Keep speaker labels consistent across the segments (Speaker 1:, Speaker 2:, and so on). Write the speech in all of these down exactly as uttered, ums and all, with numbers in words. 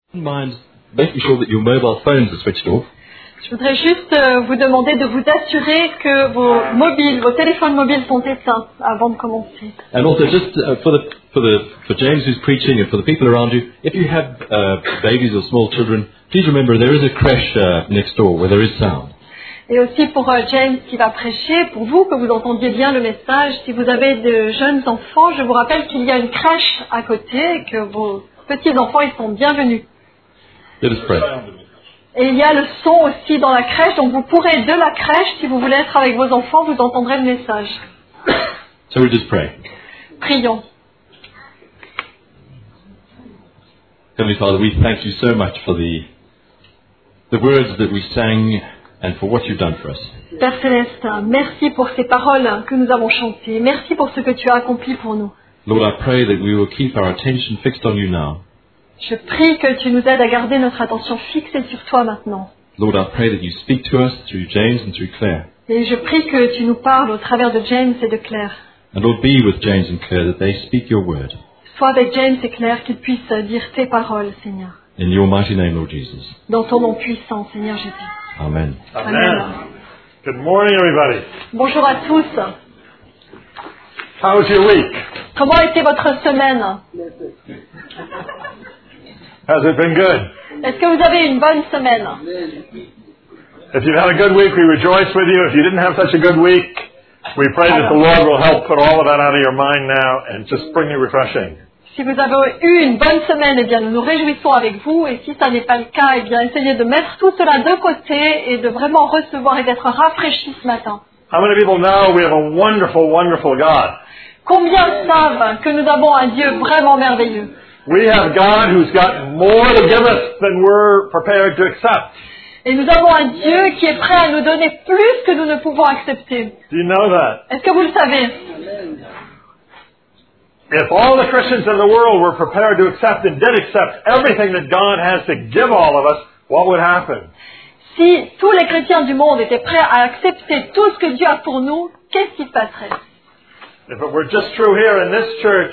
Speaker 1: Mind making sure that your mobile phones are switched off.
Speaker 2: Je voudrais juste euh, vous demander de vous assurer que vos mobiles, vos téléphones mobiles sont éteints avant de commencer.
Speaker 1: And also, just uh, for the for the for James who's preaching and for the people around you, if you have uh, babies or small children, please remember there is a creche uh, next door where there is sound.
Speaker 2: Et aussi pour euh, James qui va prêcher, pour vous que vous entendiez bien le message, si vous avez de jeunes enfants, je vous rappelle qu'il y a une crèche à côté et que vos petits enfants ils sont bienvenus.
Speaker 1: Let us pray.
Speaker 2: Et il y a le son aussi dans la crèche, donc vous pourrez de la crèche, si vous voulez être avec vos enfants, vous entendrez le message.
Speaker 1: So we just pray.
Speaker 2: Prions.
Speaker 1: Heavenly Father, we thank you so much for the the words that we sang and for what you've done for us.
Speaker 2: Père Céleste, merci pour ces paroles que nous avons chantées. Merci pour ce que tu as accompli pour nous.
Speaker 1: Lord, I pray that we will keep our attention fixed on you now.
Speaker 2: Je prie que tu nous aides à garder notre attention fixée sur toi maintenant.
Speaker 1: Lord, I pray that you speak to us through James and through Claire.
Speaker 2: Et je prie que tu nous parles au travers de James et de Claire.
Speaker 1: And Lord, be with James and Claire that they speak your word.
Speaker 2: Sois avec James et Claire qu'ils puissent dire tes paroles, Seigneur.
Speaker 1: In your mighty name, Lord Jesus.
Speaker 2: Dans ton nom puissant, Seigneur Jésus.
Speaker 1: Amen.
Speaker 2: Amen.
Speaker 3: Amen. Good morning, everybody.
Speaker 2: Bonjour à tous.
Speaker 3: How was your week?
Speaker 2: Comment a été votre semaine?
Speaker 3: Has it been good?
Speaker 2: Est-ce que vous avez une bonne semaine?
Speaker 3: If you've had a good week, we rejoice with you. If you didn't have such a good week, we pray that the Lord will help put all of that out of your mind now and just bring you refreshing.
Speaker 2: Si vous avez eu une bonne semaine, eh bien nous nous réjouissons avec vous. Et si ça n'est pas le cas, eh bien essayez de mettre tout cela de côté et de vraiment recevoir et d'être rafraîchis ce matin.
Speaker 3: How many people know we have a wonderful, wonderful God?
Speaker 2: Combien savent que nous avons un Dieu vraiment merveilleux?
Speaker 3: We have God who's got more to give us than we're prepared to accept.
Speaker 2: Et nous avons un Dieu qui est prêt à nous donner plus que nous ne pouvons accepter.
Speaker 3: Do you know that?
Speaker 2: Est-ce que vous le savez?
Speaker 3: If all the Christians in the world were prepared to accept and did accept everything that God has to give all of us, what would happen?
Speaker 2: Si tous les chrétiens du monde étaient prêts à accepter tout ce que Dieu a pour nous, qu'est-ce qui se passerait?
Speaker 3: If it were just true here in this church,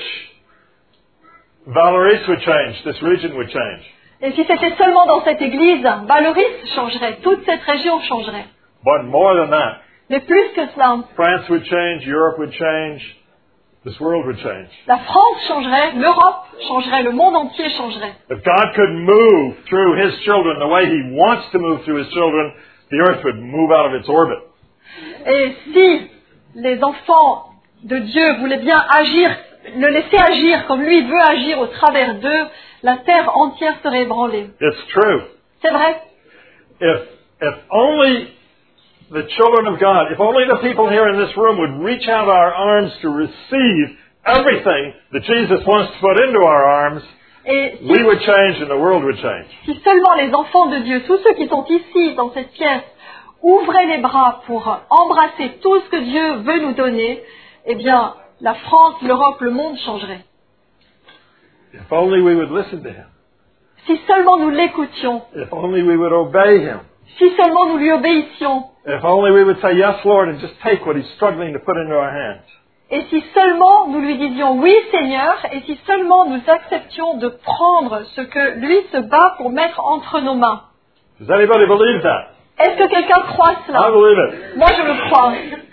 Speaker 3: Valoris would change, this region would change.
Speaker 2: Et si c'était seulement dans cette église, Valoris changerait, toute cette région changerait.
Speaker 3: But more than that,
Speaker 2: Mais plus que cela,
Speaker 3: France would change, Europe would change, this world would change.
Speaker 2: la France changerait, l'Europe changerait, le monde entier changerait.
Speaker 3: If God could move through His children the way He wants to move through His children, the earth would move out of its orbit.
Speaker 2: Et si les enfants de Dieu voulaient bien agir, le laisser agir comme lui veut agir au travers d'eux, la terre entière serait ébranlée.
Speaker 3: It's true.
Speaker 2: C'est vrai.
Speaker 3: If, if only the children of God, if only the people here in this room would reach out our arms to receive everything that Jesus wants to put into our arms,
Speaker 2: Et si,
Speaker 3: we would change and the world would change.
Speaker 2: si seulement les enfants de Dieu, tous ceux qui sont ici dans cette pièce, ouvraient les bras pour embrasser tout ce que Dieu veut nous donner, eh bien, la France, l'Europe, le monde changerait.
Speaker 3: If only we would listen to Him.
Speaker 2: Si seulement nous l'écoutions,
Speaker 3: If only we would obey Him.
Speaker 2: si seulement nous lui obéissions,
Speaker 3: If only we would say, yes, Lord, and just take what He's struggling to put into our hands.
Speaker 2: et si seulement nous lui disions oui Seigneur, et si seulement nous acceptions de prendre ce que lui se bat pour mettre entre nos mains.
Speaker 3: Does anybody believe that?
Speaker 2: Est-ce que quelqu'un croit
Speaker 3: I
Speaker 2: cela?
Speaker 3: believe it.
Speaker 2: Moi je le crois.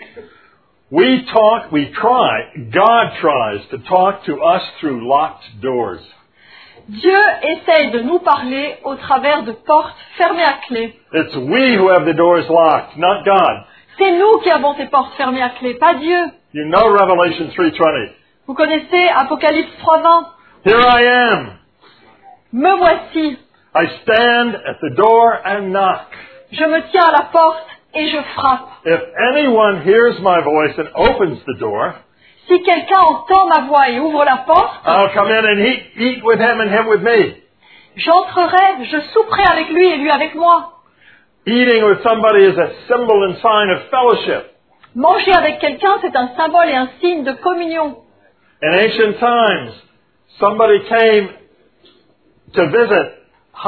Speaker 3: We talk, we try, God tries to talk to us through locked doors.
Speaker 2: Dieu essaye de nous parler au travers de portes fermées à clé.
Speaker 3: It's we who have the doors locked, not God.
Speaker 2: C'est nous qui avons ces portes fermées à clé, pas Dieu.
Speaker 3: You know Revelation three twenty.
Speaker 2: Vous connaissez Apocalypse trois vingt?
Speaker 3: Here I am.
Speaker 2: Me voici,
Speaker 3: I stand at the door and knock.
Speaker 2: je me tiens à la porte et je frappe.
Speaker 3: If anyone hears my voice and opens the door,
Speaker 2: Si quelqu'un entend ma voix et ouvre la porte,
Speaker 3: I'll come in and eat, eat with him and him with me.
Speaker 2: j'entrerai, je souperai avec lui et lui avec moi.
Speaker 3: Eating with somebody is a symbol and sign of fellowship.
Speaker 2: Manger avec quelqu'un, c'est un symbole et un signe de communion.
Speaker 3: In ancient times, somebody came to visit.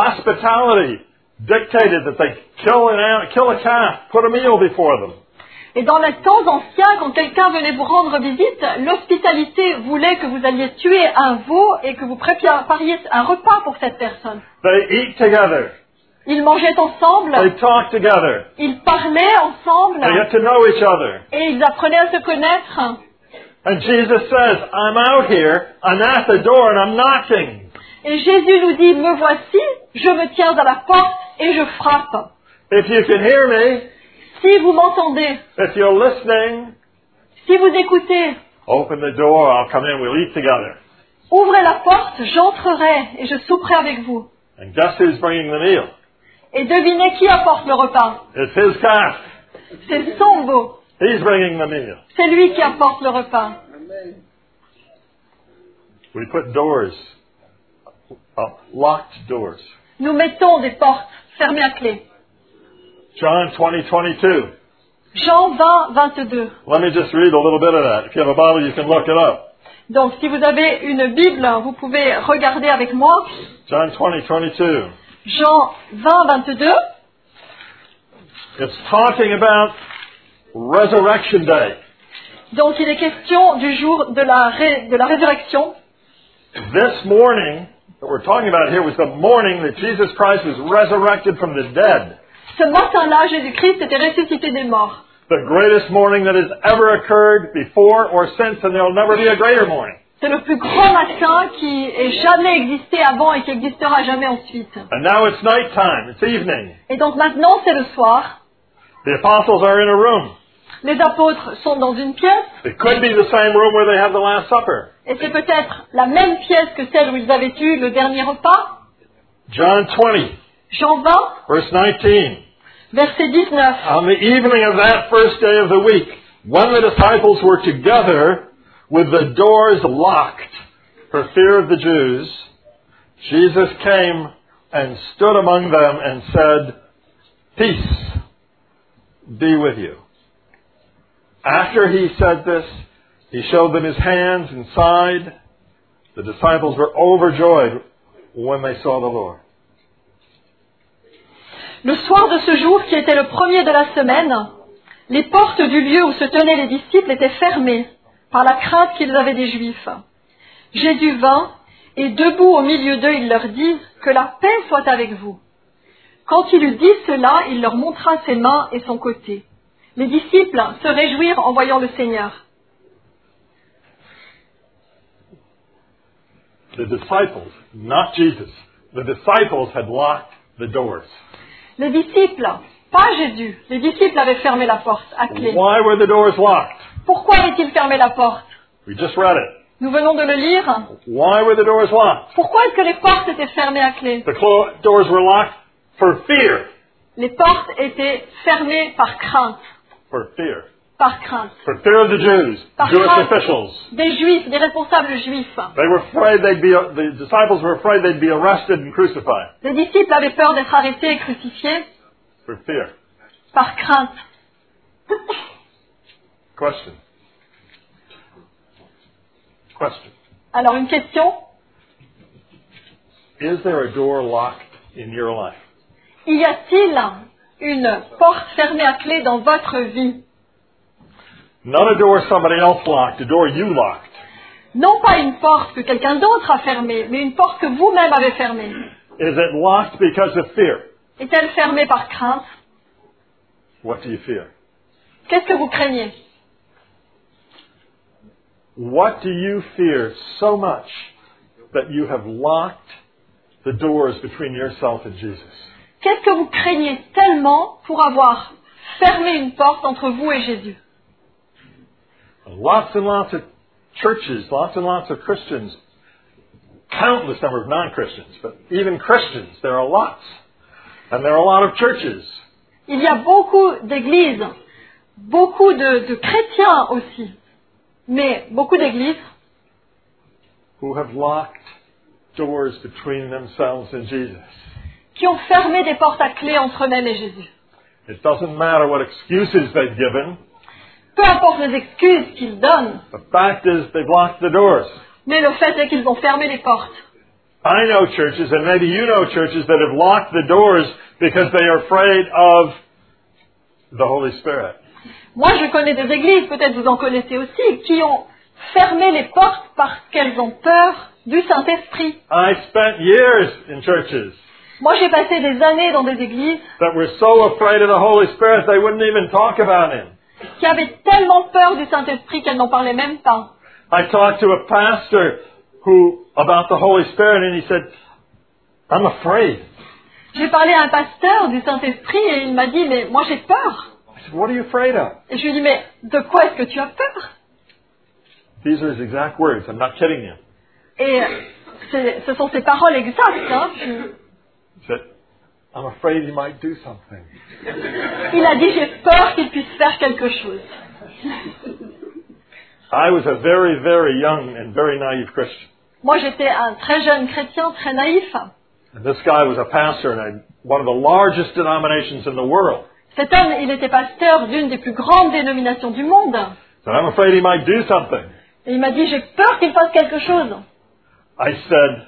Speaker 3: Hospitality dictated that they kill an, kill a calf, put a meal before them.
Speaker 2: Et dans les temps anciens, quand quelqu'un venait vous rendre visite, l'hospitalité voulait que vous alliez tuer un veau et que vous prépariez un repas pour cette personne.
Speaker 3: They eat together.
Speaker 2: Ils mangeaient ensemble,
Speaker 3: They talk together.
Speaker 2: ils parlaient ensemble
Speaker 3: They get to know each other.
Speaker 2: et ils apprenaient à se connaître.
Speaker 3: And Jesus says, I'm out here, I'm at the door and I'm knocking.
Speaker 2: Et Jésus nous dit, me voici, je me tiens à la porte et je frappe.
Speaker 3: If you can hear me,
Speaker 2: Si vous m'entendez,
Speaker 3: if you're listening,
Speaker 2: si vous écoutez,
Speaker 3: open the door, I'll come in, we'll eat together.
Speaker 2: ouvrez la porte, j'entrerai et je souperai avec vous.
Speaker 3: And guess who's bringing the meal?
Speaker 2: Et devinez qui apporte le repas.
Speaker 3: It's his calf.
Speaker 2: C'est son veau.
Speaker 3: He's bringing the meal.
Speaker 2: C'est lui qui apporte le repas.
Speaker 3: We put doors, uh, locked doors.
Speaker 2: Nous mettons des portes fermées à clé.
Speaker 3: John twenty twenty-two.
Speaker 2: Jean vingt, vingt-deux.
Speaker 3: Let me just read a little bit of that. If you have a Bible, you can look it up.
Speaker 2: Donc, si vous avez une Bible, vous pouvez regarder avec moi.
Speaker 3: John twenty twenty-two.
Speaker 2: Jean vingt, vingt-deux.
Speaker 3: It's talking about Resurrection Day.
Speaker 2: Donc, il est question du jour de la, ré- de la résurrection.
Speaker 3: This morning that we're talking about here was the morning that Jesus Christ was resurrected from the dead.
Speaker 2: Ce matin-là, Jésus-Christ était ressuscité des morts.
Speaker 3: The greatest morning that has ever occurred before or since, and there'll never be a greater morning.
Speaker 2: C'est le plus grand matin qui ait jamais existé avant et qui existera jamais ensuite.
Speaker 3: And now it's nighttime, it's evening.
Speaker 2: Et donc maintenant, c'est le soir.
Speaker 3: The apostles are in a room.
Speaker 2: Les apôtres sont dans une pièce.
Speaker 3: It could be the same room where they have the Last Supper.
Speaker 2: Et c'est peut-être la même pièce que celle où ils avaient eu le dernier repas.
Speaker 3: John twenty,
Speaker 2: Jean vingt,
Speaker 3: verse nineteen.
Speaker 2: verset dix-neuf.
Speaker 3: On the evening of that first day of the week, when the disciples were together with the doors locked for fear of the Jews, Jesus came and stood among them and said, "Peace be with you." After he said this, he showed them his hands and side. The disciples were overjoyed when they saw the Lord.
Speaker 2: Le soir de ce jour, qui était le premier de la semaine, les portes du lieu où se tenaient les disciples étaient fermées par la crainte qu'ils avaient des Juifs. Jésus vint, et debout au milieu d'eux, il leur dit « Que la paix soit avec vous ». Quand il eut dit cela, il leur montra ses mains et son côté. Les disciples se réjouirent en voyant le Seigneur.
Speaker 3: The disciples, not Jesus, the disciples had locked the doors.
Speaker 2: Les disciples, pas Jésus, les disciples avaient fermé la porte à clé.
Speaker 3: Why were the doors locked?
Speaker 2: Pourquoi avaient-ils fermé la porte?
Speaker 3: We just read it.
Speaker 2: Nous venons de le lire.
Speaker 3: Why were the doors locked?
Speaker 2: Pourquoi est-ce que les portes étaient fermées à clé?
Speaker 3: The clo- doors were locked for fear.
Speaker 2: Les portes étaient fermées par crainte.
Speaker 3: For fear.
Speaker 2: Par crainte.
Speaker 3: For fear of the Jews,
Speaker 2: Par
Speaker 3: Jewish
Speaker 2: crainte
Speaker 3: officials.
Speaker 2: des Juifs, des responsables Juifs.
Speaker 3: They were afraid they'd be, the disciples were afraid they'd be arrested and crucified.
Speaker 2: Les disciples avaient peur d'être arrêtés et crucifiés
Speaker 3: For fear.
Speaker 2: par crainte.
Speaker 3: Question. Question.
Speaker 2: Alors une question,
Speaker 3: Is there a door locked in your life?
Speaker 2: y a-t-il une porte fermée à clé dans votre vie?
Speaker 3: Not a door somebody else locked, a door you locked.
Speaker 2: Non pas une porte que quelqu'un d'autre a fermée, mais une porte que vous-même avez fermée.
Speaker 3: Is it locked because of fear?
Speaker 2: Est-elle fermée par crainte?
Speaker 3: What do you fear?
Speaker 2: Qu'est-ce que vous craignez?
Speaker 3: What do you fear so much that you have locked the doors between yourself and Jesus?
Speaker 2: Qu'est-ce que vous craignez tellement pour avoir fermé une porte entre vous et Jésus?
Speaker 3: Lots and lots of churches, lots and lots of Christians, countless number of non-Christians, but even Christians, there are lots. And there are a lot of churches
Speaker 2: Il y a beaucoup d'églises, beaucoup de, de chrétiens aussi, mais beaucoup d'églises
Speaker 3: who have locked doors between themselves and Jesus.
Speaker 2: qui ont fermé des portes à clé entre eux-mêmes et Jésus.
Speaker 3: It doesn't matter what excuses they've given.
Speaker 2: Peu importe les excuses qu'ils donnent,
Speaker 3: The fact is they've locked the doors.
Speaker 2: mais le fait est qu'ils ont fermé les portes.
Speaker 3: I know churches, and maybe you know churches, that have locked the doors because they are afraid of the Holy Spirit.
Speaker 2: Moi, je connais des églises, peut-être vous en connaissez aussi, qui ont fermé les portes parce qu'elles ont peur du Saint-Esprit.
Speaker 3: I spent years in churches
Speaker 2: Moi, j'ai passé des années dans des églises
Speaker 3: that were so afraid of the Holy Spirit they wouldn't even talk about Him.
Speaker 2: qui avaient tellement peur du Saint-Esprit qu'elles n'en parlaient même pas.
Speaker 3: I talked to a pastor who about the Holy Spirit, and he said, "I'm afraid."
Speaker 2: J'ai parlé à un pasteur du Saint-Esprit et il m'a dit, mais moi j'ai peur.
Speaker 3: I said, "What are you afraid of?"
Speaker 2: Et je lui ai dit, mais de quoi est-ce que tu as peur?
Speaker 3: These are his exact words. I'm not kidding you.
Speaker 2: Et c'est- ce sont ses paroles exactes. Hein. Je-
Speaker 3: He said, "I'm afraid he might do something."
Speaker 2: Il a dit, j'ai peur qu'il puisse faire quelque chose.
Speaker 3: I was a very, very young and very naive Christian.
Speaker 2: Moi, j'étais un très jeune chrétien, très naïf.
Speaker 3: And this guy was a pastor in a, one of the largest denominations in the world.
Speaker 2: Cet homme, il était pasteur d'une des plus grandes dénominations du monde.
Speaker 3: So I'm afraid he might do something.
Speaker 2: Et il m'a dit, j'ai peur qu'il fasse quelque chose.
Speaker 3: I said,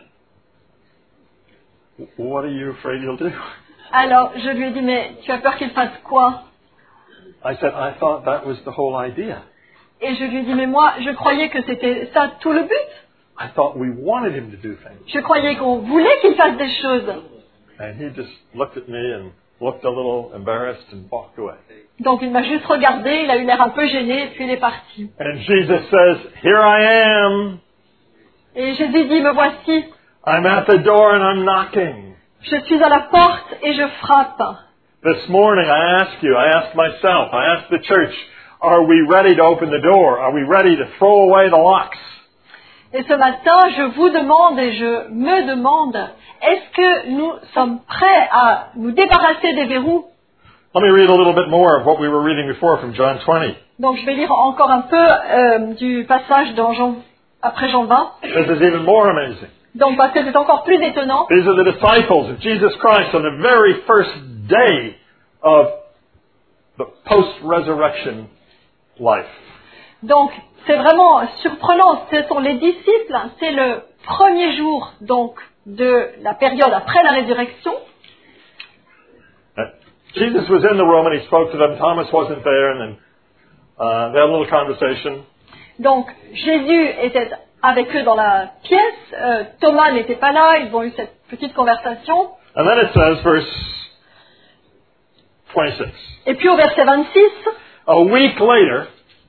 Speaker 3: "What are you afraid he'll do?"
Speaker 2: Alors, je lui ai dit, mais tu as peur qu'il fasse quoi?
Speaker 3: I said, "I thought that was the whole idea.
Speaker 2: Et je lui ai dit, mais moi, je croyais que c'était ça tout le but.
Speaker 3: I thought we wanted him to do things."
Speaker 2: Je croyais qu'on voulait qu'il fasse des choses.
Speaker 3: And he just looked at me and looked a little embarrassed and walked away.
Speaker 2: Donc, il m'a juste regardé, il a eu l'air un peu gêné, et puis il est parti.
Speaker 3: And Jesus says, "Here I am.
Speaker 2: Et Jésus dit, me voici,
Speaker 3: I'm at the door and I'm knocking."
Speaker 2: je suis à la porte et je frappe.
Speaker 3: This morning I ask you, I ask myself, I ask the church, are we ready to open the door? Are we ready to throw away the locks?
Speaker 2: Et ce matin, je vous demande et je me demande, est-ce que nous sommes prêts à nous débarrasser des verrous?
Speaker 3: Let me read a little bit more of what we were reading before from John twenty.
Speaker 2: Donc, je vais lire encore un peu euh, du passage dans Jean, après Jean vingt.
Speaker 3: This is even more amazing.
Speaker 2: Donc, parce que c'est encore plus étonnant.
Speaker 3: These are the disciples of Jesus Christ on the very first day of the post-resurrection life.
Speaker 2: Donc, c'est vraiment surprenant. Ce sont les disciples. C'est le premier jour, donc, de la période après la résurrection.
Speaker 3: Uh, Jesus was in the room and he spoke to them. Thomas wasn't there, and then uh, they had a little conversation.
Speaker 2: Donc, Jésus était avec eux dans la pièce. Euh, Thomas n'était pas là. Ils ont eu cette petite conversation.
Speaker 3: And then it says, verse twenty-six.
Speaker 2: Et puis au verset vingt-six,
Speaker 3: A week later,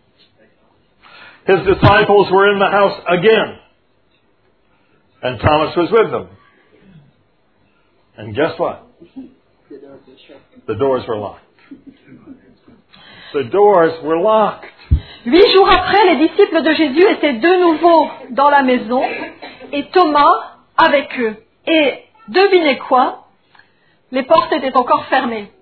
Speaker 3: his disciples were in the house again, and Thomas was with them. And guess what? The doors were locked. The doors were locked.
Speaker 2: huit jours après, les disciples de Jésus étaient de nouveau dans la maison et Thomas avec eux. Et devinez quoi? Les portes étaient encore fermées.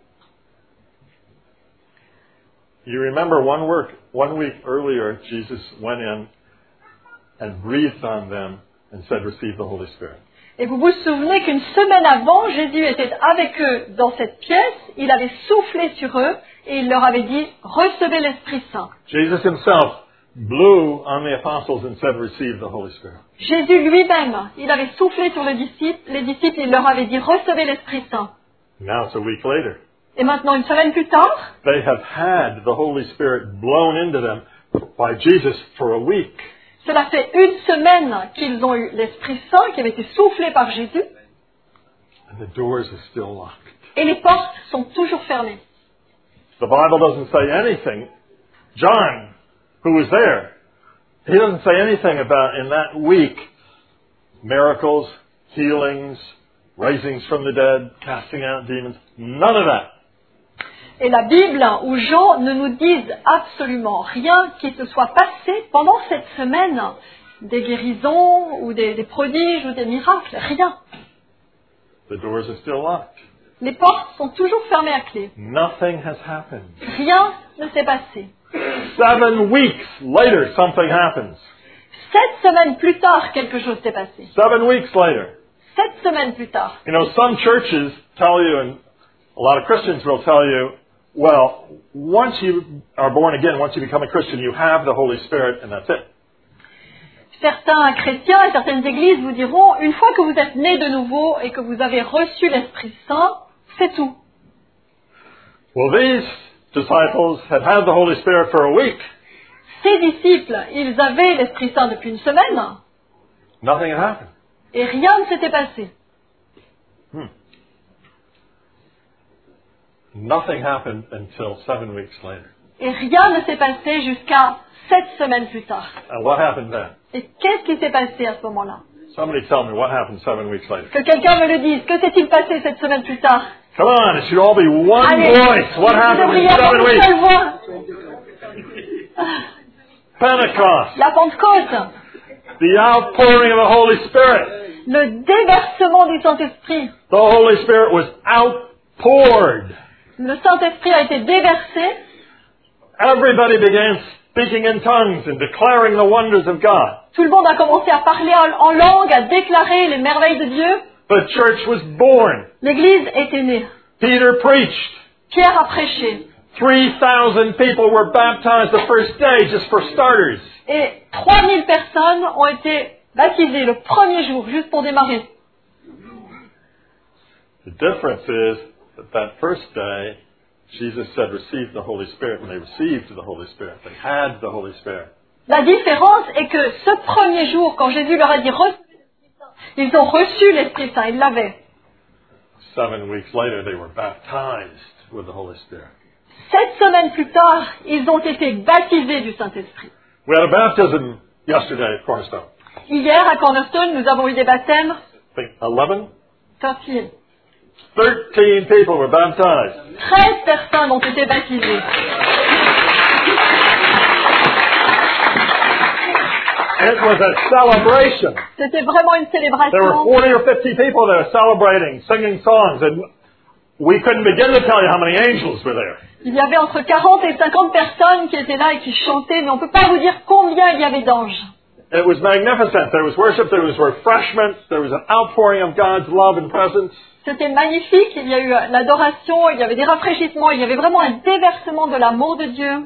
Speaker 3: You remember one work, one week earlier, Jesus went in and breathed on them and said, "Receive the Holy Spirit."
Speaker 2: Et vous vous souvenez qu'une semaine avant, Jésus était avec eux dans cette pièce, il avait soufflé sur eux et il leur avait dit « Recevez l'Esprit Saint ».
Speaker 3: Jesus himself blew on the apostles and said, "Receive the Holy Spirit."
Speaker 2: Jésus lui-même, il avait soufflé sur les disciples, les disciples, il leur avait dit « Recevez l'Esprit Saint
Speaker 3: Now it's a week later. ».
Speaker 2: Et maintenant, une semaine plus tard,
Speaker 3: They have had the Holy Spirit blown into them by Jesus for a week.
Speaker 2: cela fait une semaine qu'ils ont eu l'Esprit Saint qui avait été soufflé par Jésus
Speaker 3: And the doors are still locked.
Speaker 2: et les portes sont toujours fermées.
Speaker 3: The Bible doesn't say anything. John, who was there, he doesn't say anything about in that week miracles, healings, raisings from the dead, casting out demons. None of that.
Speaker 2: Et la Bible ou Jean ne nous disent absolument rien qui se soit passé pendant cette semaine, des guérisons ou des, des prodiges ou des miracles, rien.
Speaker 3: The doors are still locked.
Speaker 2: Les portes sont toujours fermées à clé.
Speaker 3: Nothing has happened.
Speaker 2: Rien ne s'est passé.
Speaker 3: Seven weeks later, something happens.
Speaker 2: Sept semaines plus tard, quelque chose s'est passé.
Speaker 3: Seven weeks later.
Speaker 2: Sept semaines plus tard.
Speaker 3: You know, some churches tell you, and a lot of Christians will tell you, well, once you are born again, once you become a Christian, you have the Holy Spirit, and that's it.
Speaker 2: Certains chrétiens et certaines églises vous diront, une fois que vous êtes né de nouveau et que vous avez reçu l'Esprit Saint, c'est tout.
Speaker 3: Well, these disciples had had the Holy Spirit for a week.
Speaker 2: Ces disciples, ils avaient l'Esprit Saint depuis une semaine
Speaker 3: Nothing had happened.
Speaker 2: et rien ne s'était passé.
Speaker 3: Hmm. Nothing happened until seven weeks later.
Speaker 2: Et rien ne s'est passé jusqu'à sept semaines plus tard.
Speaker 3: And what happened then?
Speaker 2: Et qu'est-ce qui s'est passé à ce moment-là?
Speaker 3: Somebody tell me what happened seven weeks later.
Speaker 2: Que quelqu'un me le dise. Que s'est-il passé cette semaine plus tard?
Speaker 3: Come on, it should all be one
Speaker 2: Allez,
Speaker 3: voice. What
Speaker 2: vous
Speaker 3: happened
Speaker 2: devriez
Speaker 3: in
Speaker 2: avoir
Speaker 3: seven
Speaker 2: une
Speaker 3: weeks?
Speaker 2: seule voix.
Speaker 3: Pentecost.
Speaker 2: La Pentecôte.
Speaker 3: The outpouring of the Holy Spirit.
Speaker 2: Le déversement du Saint-Esprit.
Speaker 3: The Holy Spirit was outpoured.
Speaker 2: Le Saint-Esprit a été déversé.
Speaker 3: Everybody began speaking in tongues and declaring the wonders of God.
Speaker 2: Tout le monde a commencé à parler en, en langue, à déclarer les merveilles de Dieu.
Speaker 3: The church was born.
Speaker 2: L'Église était née.
Speaker 3: Peter preached.
Speaker 2: Pierre a prêché.
Speaker 3: three thousand people were baptized the first day, just for starters.
Speaker 2: Et trois mille personnes ont été baptisées le premier jour, juste pour démarrer.
Speaker 3: The difference is that that first day, Jesus said, receive the Holy Spirit, and they received the Holy Spirit. They had the Holy Spirit.
Speaker 2: La différence est que ce premier jour, quand Jésus leur a dit recevez l'Esprit Saint, ils ont reçu l'Esprit Saint, ils l'avaient.
Speaker 3: Seven weeks later, they were baptized with the Holy Spirit.
Speaker 2: Sept semaines plus tard, ils ont été baptisés du Saint-Esprit.
Speaker 3: We had a baptism yesterday at Cornerstone.
Speaker 2: Hier, à Cornerstone, nous avons eu des baptêmes.
Speaker 3: I think eleven?
Speaker 2: Thirteen.
Speaker 3: Thirteen people were baptized.
Speaker 2: Treize personnes ont été baptisées.
Speaker 3: It was a celebration.
Speaker 2: C'était vraiment une
Speaker 3: There were
Speaker 2: célébration.
Speaker 3: forty or fifty people there celebrating, singing songs, and we couldn't begin to tell you how many angels were there.
Speaker 2: Il y avait entre quarante et cinquante personnes qui étaient là et qui chantaient, mais on ne peut pas vous dire combien il y avait d'anges.
Speaker 3: It was magnificent. There was worship, there was refreshment, there was an outpouring of God's love and presence.
Speaker 2: C'était magnifique, il y a eu l'adoration, il y avait des rafraîchissements, il y avait vraiment un déversement de l'amour de Dieu.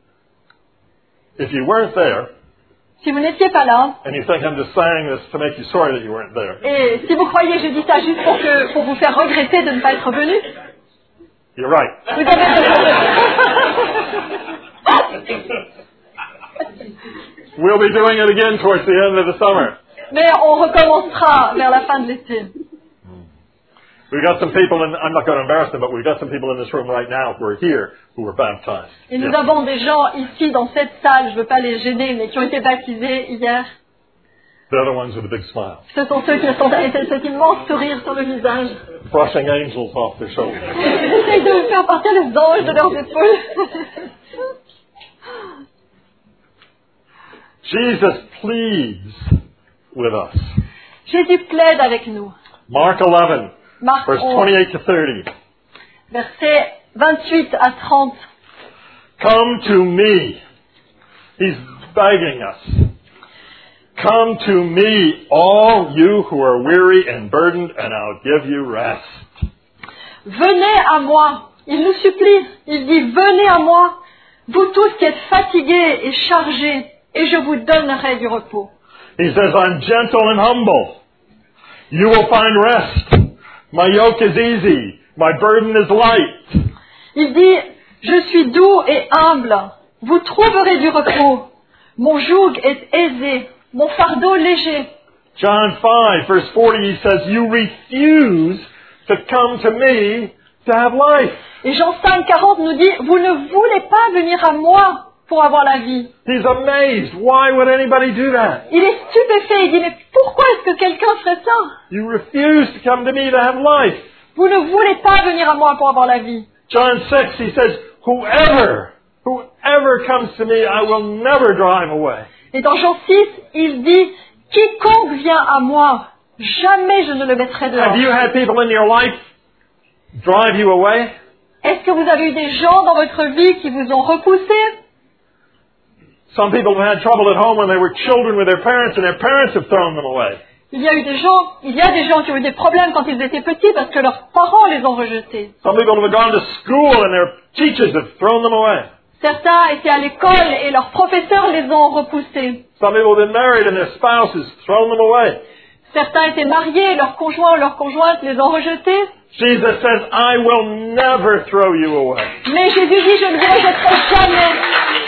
Speaker 3: If you weren't there,
Speaker 2: Si vous n'étiez pas là,
Speaker 3: and you think I'm just saying this to make you sorry that you weren't there,
Speaker 2: et si vous croyez que je dis ça juste pour, que, pour vous faire regretter de ne pas être venu,
Speaker 3: you're right.
Speaker 2: vous avez raison.
Speaker 3: We'll be doing it again towards the end of the summer.
Speaker 2: Mais on recommencera vers la fin de l'été.
Speaker 3: We've got some people, in, I'm not going to embarrass them, but we've got some people in this room right now who are here who were baptized.
Speaker 2: Et nous
Speaker 3: Yes.
Speaker 2: avons des gens ici dans cette salle, je ne veux pas les gêner, mais qui ont été baptisés hier.
Speaker 3: They're the ones with the big smile.
Speaker 2: Ce sont ceux qui sont avec cet immense sourire sur le visage.
Speaker 3: Brushing angels off their shoulders.
Speaker 2: Ils essayent de faire partir les anges de leurs épaules.
Speaker 3: Jesus pleads with us.
Speaker 2: Jésus plaide avec nous.
Speaker 3: Mark eleven,
Speaker 2: Marc
Speaker 3: verse
Speaker 2: onze,
Speaker 3: twenty-eight to thirty.
Speaker 2: versets vingt-huit à trente.
Speaker 3: Come to me. He's begging us. Come to me, all you who are weary and burdened, and I'll give you rest.
Speaker 2: Venez à moi. Il nous supplie. Il dit, venez à moi, vous tous qui êtes fatigués et chargés, et je vous donnerai du repos.
Speaker 3: He says, I'm gentle and humble. You will find rest. My yoke is easy. My burden is light.
Speaker 2: Il dit, je suis doux et humble. Vous trouverez du repos. Mon joug est aisé. Mon fardeau léger.
Speaker 3: John five, verse forty, he says, you refuse to come to me to have life.
Speaker 2: Et Jean cinq, quarante nous dit, vous ne voulez pas venir à moi pour avoir la vie.
Speaker 3: He's amazed. Why would anybody do that?
Speaker 2: Il est stupéfait. Il dit, mais pourquoi est-ce que quelqu'un ferait ça?
Speaker 3: You refuse to come to me to have life.
Speaker 2: Vous ne voulez pas venir à moi pour avoir la vie.
Speaker 3: John six, he says, whoever, whoever comes to me, I will never drive away.
Speaker 2: Et dans Jean six, il dit, quiconque vient à moi, jamais je ne le mettrai dehors.
Speaker 3: Have you had people in your life drive you away?
Speaker 2: Est-ce que vous avez eu des gens dans votre vie qui vous ont repoussé?
Speaker 3: Some people have had trouble at home when they were children with their parents, and their parents have thrown them away.
Speaker 2: Il y a eu des gens, il y a des gens qui ont eu des problèmes quand ils étaient petits parce que leurs parents les ont rejetés.
Speaker 3: Some people have gone to school and their teachers have thrown them away.
Speaker 2: Certains étaient à l'école et leurs professeurs les ont repoussés.
Speaker 3: Some people have been married and their spouses thrown them away.
Speaker 2: Certains étaient mariés, leurs conjoints ou leurs conjointes les ont rejetés.
Speaker 3: Jesus says, I will never throw you away.
Speaker 2: Mais Jésus dit, je ne vous rejetterai jamais.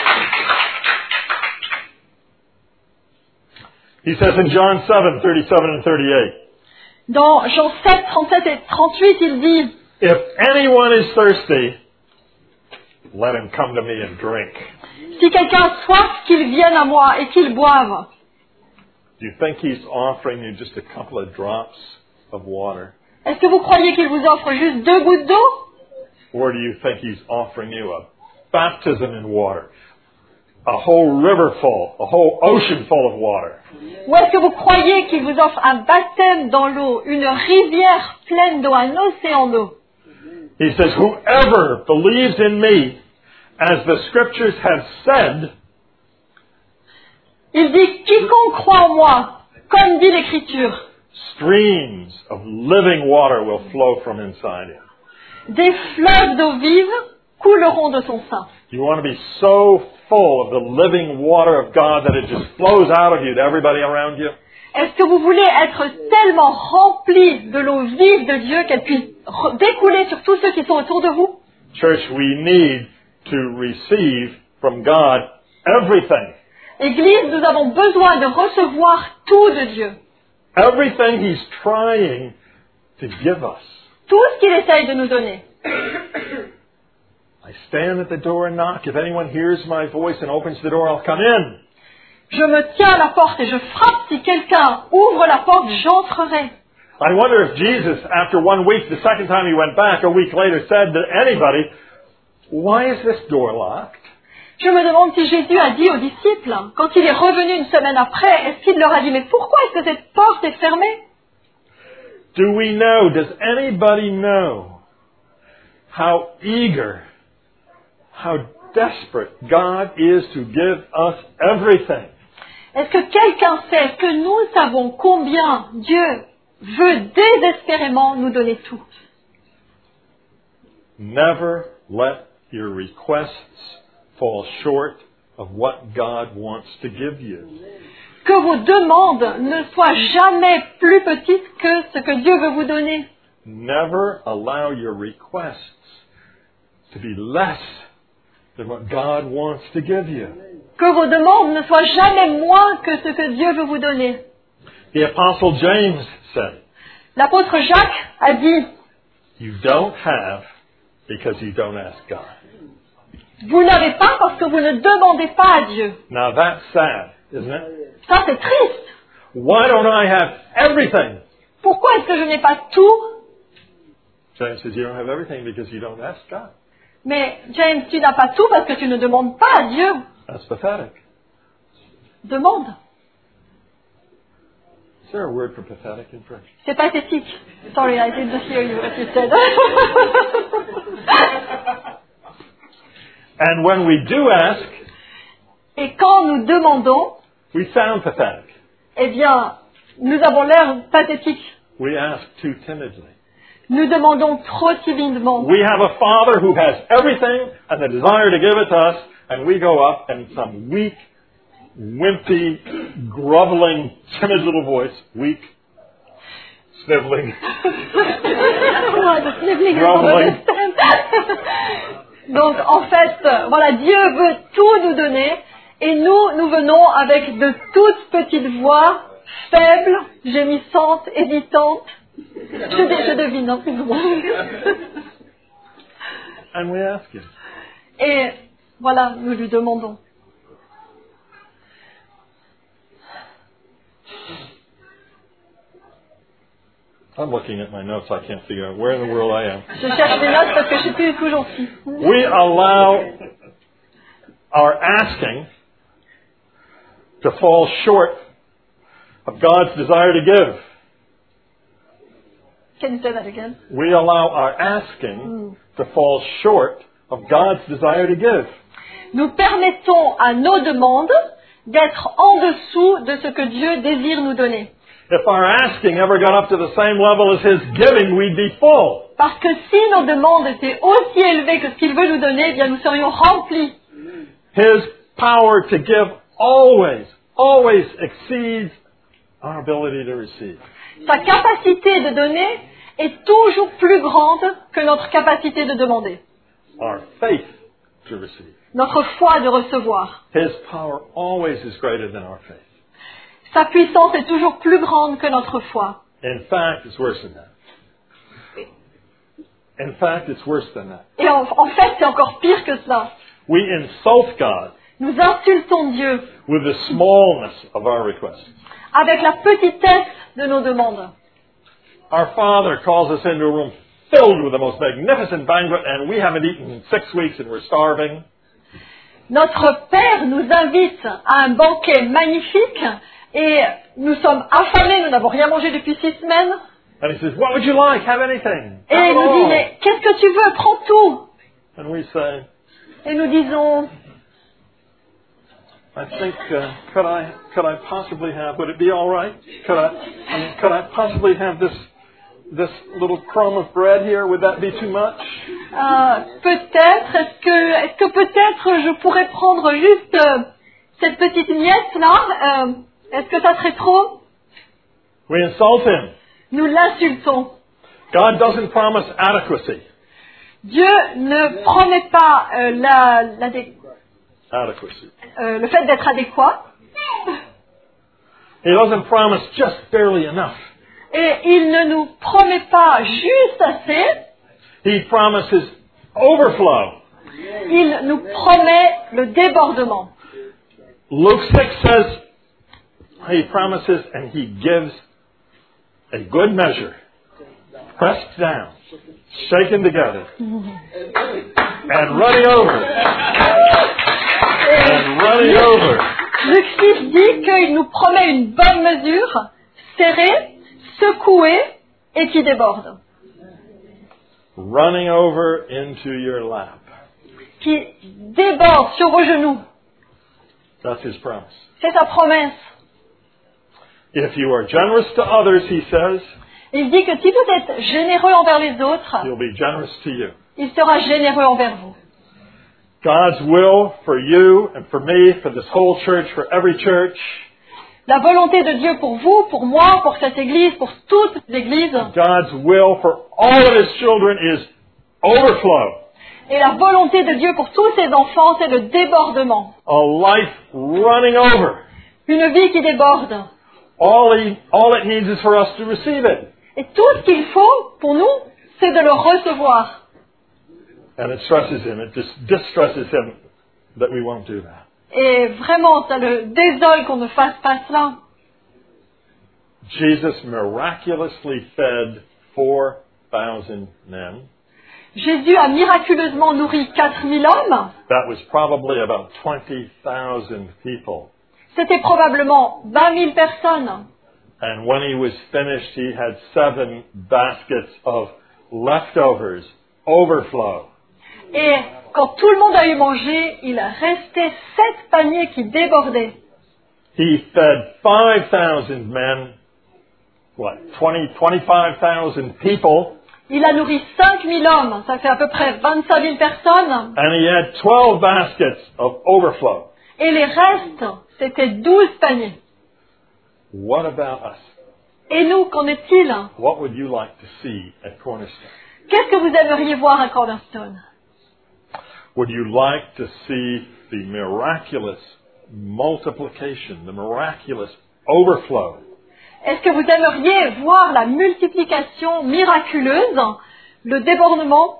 Speaker 3: He says in John seven, thirty-seven and thirty-eight,
Speaker 2: Dans Jean sept, trente-sept et trente-huit, il dit,
Speaker 3: if anyone is thirsty, let him come to me and drink.
Speaker 2: si quelqu'un a soif, qu'il vienne à moi et qu'il boive.
Speaker 3: Do you think he's offering you just a couple of drops of water?
Speaker 2: Est-ce que vous croyez qu'il vous offre juste deux gouttes d'eau?
Speaker 3: Or do you think he's offering you a baptism in water? A whole river full, a whole ocean full of water?
Speaker 2: Ou est-ce que vous croyez qu'il vous offre un baptême dans l'eau, une rivière pleine d'eau, un océan d'eau?
Speaker 3: He says, whoever believes in me, as the scriptures have said,
Speaker 2: Il dit, quiconque croit en moi, comme dit l'Écriture,
Speaker 3: streams of living water will flow from inside him.
Speaker 2: des fleuves d'eau vive couleront de son sein.
Speaker 3: You want to be so full of the living water of God that it just flows out of you to everybody around you?
Speaker 2: Est-ce que vous voulez être tellement rempli de l'eau vive de Dieu qu'elle puisse re- découler sur tous ceux qui sont autour de vous?
Speaker 3: Church, we need to receive from God everything.
Speaker 2: Église, nous avons besoin de recevoir tout de Dieu.
Speaker 3: Everything He's trying to give us.
Speaker 2: Tout ce qu'il essaye de nous donner.
Speaker 3: I stand at the door and knock. If anyone hears my voice and opens the door, I'll come in.
Speaker 2: Je me tiens à la porte et je frappe. Si quelqu'un ouvre la porte, j'entrerai.
Speaker 3: I wonder if Jesus, after one week, the second time he went back, a week later, said to anybody, why is this door locked?
Speaker 2: Je me demande si Jésus a dit aux disciples, quand il est revenu une semaine après, est-ce qu'il leur a dit, mais pourquoi est-ce que cette porte est fermée?
Speaker 3: Do we know, does anybody know how eager, how desperate God is to give us everything?
Speaker 2: Est-ce que quelqu'un sait, est-ce que nous savons combien Dieu veut désespérément nous donner tout?
Speaker 3: Never let your requests fall short of what God wants to give you.
Speaker 2: Que vos demandes ne soient jamais plus petites que ce que Dieu veut vous donner.
Speaker 3: Never allow your requests to be less than what God wants to give you.
Speaker 2: Que vos demandes ne soient jamais moins que ce que Dieu veut vous donner.
Speaker 3: The Apostle James said,
Speaker 2: L'apôtre Jacques a dit,
Speaker 3: you don't have because you don't ask God.
Speaker 2: vous n'avez pas parce que vous ne demandez pas à Dieu.
Speaker 3: Now that's sad, isn't it?
Speaker 2: Ça, c'est triste.
Speaker 3: Why don't I have everything?
Speaker 2: Pourquoi est-ce que je n'ai pas tout?
Speaker 3: James says you don't have everything because you don't ask God.
Speaker 2: Mais James, tu n'as pas tout parce que tu ne demandes pas à Dieu.
Speaker 3: That's pathetic.
Speaker 2: Demande.
Speaker 3: Is there a word for pathetic in French?
Speaker 2: C'est pathétique. Sorry, I didn't hear you what you said.
Speaker 3: And when we do ask,
Speaker 2: Et quand nous demandons,
Speaker 3: we sound pathetic.
Speaker 2: eh bien, nous avons l'air pathétique.
Speaker 3: We ask too timidly.
Speaker 2: Nous demandons trop timidement.
Speaker 3: We have a Father who has everything and the desire to give it to us, and we go up and some weak, wimpy, groveling, timid little voice, weak, sniveling, groveling.
Speaker 2: Donc, en fait, voilà, Dieu veut tout nous donner, et nous, nous venons avec de toutes petites voix, faibles, gémissantes, hésitantes. Je, je devine, hein, plus ou moins.
Speaker 3: And we ask Him.
Speaker 2: Et voilà, nous lui demandons.
Speaker 3: I'm looking at my notes. I can't figure out where in the world I am.
Speaker 2: Je cherche des notes parce que je ne sais plus où j'en suis.
Speaker 3: We allow our asking to fall short of God's desire to give.
Speaker 2: Can you say that again?
Speaker 3: We allow our asking to fall short of God's desire to give.
Speaker 2: Nous permettons à nos demandes d'être en dessous de ce que Dieu désire nous donner.
Speaker 3: If our asking ever got up to the same level as His giving, we'd be full.
Speaker 2: Parce que si nos demandes étaient aussi élevées que ce qu'il veut nous donner, eh bien nous serions remplis.
Speaker 3: His power to give always, always exceeds our ability to receive.
Speaker 2: Sa capacité de donner est toujours plus grande que notre capacité de demander.
Speaker 3: Our faith to receive.
Speaker 2: Notre foi de recevoir.
Speaker 3: His power always is greater than our faith.
Speaker 2: Sa puissance est toujours plus grande que notre foi.
Speaker 3: In fact, it's worse than that. In fact, it's worse than that.
Speaker 2: Et en, en fait, c'est encore pire que cela.
Speaker 3: We insult God
Speaker 2: Nous insultons Dieu
Speaker 3: with the smallness of our requests.
Speaker 2: avec la petitesse de nos demandes.
Speaker 3: Our Father calls us into a room filled with the most magnificent banquet, and we haven't eaten in six weeks and we're starving.
Speaker 2: Notre Père nous invite à un banquet magnifique et nous sommes affamés, nous n'avons rien mangé depuis six semaines.
Speaker 3: And He says, what would you like? Have anything.
Speaker 2: Et
Speaker 3: Have
Speaker 2: il
Speaker 3: it
Speaker 2: nous dit,
Speaker 3: all.
Speaker 2: mais qu'est-ce que tu veux? Prends tout.
Speaker 3: And we say,
Speaker 2: Et nous disons,
Speaker 3: I think, uh, could I, could I possibly have, would it be all right? Could I, I mean, could I possibly have this, this little crumb of bread here? Would that be too much?
Speaker 2: euh, peut-être, est-ce que, est-ce que peut-être je pourrais prendre juste euh, cette petite miette là? Euh, est-ce que ça serait trop?
Speaker 3: We insult Him.
Speaker 2: Nous l'insultons.
Speaker 3: God doesn't promise adequacy.
Speaker 2: Dieu ne promet pas euh, la, la dé-
Speaker 3: Adequacy.
Speaker 2: euh, le fait d'être adéquat.
Speaker 3: He doesn't promise just barely enough.
Speaker 2: Et il ne nous promet pas juste assez,
Speaker 3: He promises overflow.
Speaker 2: il nous promet le débordement.
Speaker 3: Luke six says, He promises and He gives a good measure, pressed down, shaken together, and running over. And running over.
Speaker 2: Luc six dit qu'il nous promet une bonne mesure, serrée, secouée et qui déborde.
Speaker 3: Running over into your lap.
Speaker 2: Qui déborde sur vos genoux.
Speaker 3: That's His promise.
Speaker 2: C'est sa promesse.
Speaker 3: If you are generous to others, He says,
Speaker 2: Il dit que si vous êtes généreux envers les autres,
Speaker 3: He'll be generous to you.
Speaker 2: il sera généreux envers vous.
Speaker 3: God's will for you and for me, for this whole church, for every church,
Speaker 2: La volonté de Dieu pour vous, pour moi, pour cette église, pour toute l'église,
Speaker 3: God's will for all of His children is overflow.
Speaker 2: et la volonté de Dieu pour tous ses enfants, c'est le débordement.
Speaker 3: A life running over.
Speaker 2: Une vie qui déborde.
Speaker 3: All, he, all it needs is for us to receive it.
Speaker 2: Et tout ce qu'il faut pour nous, c'est de le recevoir.
Speaker 3: And it stresses Him, it just distresses Him that we won't do that.
Speaker 2: Et vraiment, ça le désole qu'on ne fasse pas cela.
Speaker 3: Jesus miraculously fed four thousand men.
Speaker 2: Jésus a miraculeusement nourri quatre mille hommes.
Speaker 3: That was probably about twenty thousand people.
Speaker 2: C'était probablement vingt mille personnes.
Speaker 3: And when He was finished, He had seven baskets of leftovers, overflow.
Speaker 2: Et quand tout le monde a eu mangé, il restait sept paniers qui débordaient.
Speaker 3: He fed five thousand men, what, twenty, twenty-five thousand people,
Speaker 2: Il a nourri cinq mille hommes, ça fait à peu près vingt-cinq mille personnes.
Speaker 3: and He had twelve baskets of overflow.
Speaker 2: Et les restes, c'était douze paniers.
Speaker 3: What about us?
Speaker 2: Et nous, qu'en est-il?
Speaker 3: What would you like to see at Cornerstone?
Speaker 2: Qu'est-ce que vous aimeriez voir à Cornerstone?
Speaker 3: Would you like to see the miraculous multiplication, the miraculous overflow?
Speaker 2: Est-ce que vous aimeriez voir la multiplication miraculeuse, le débordement?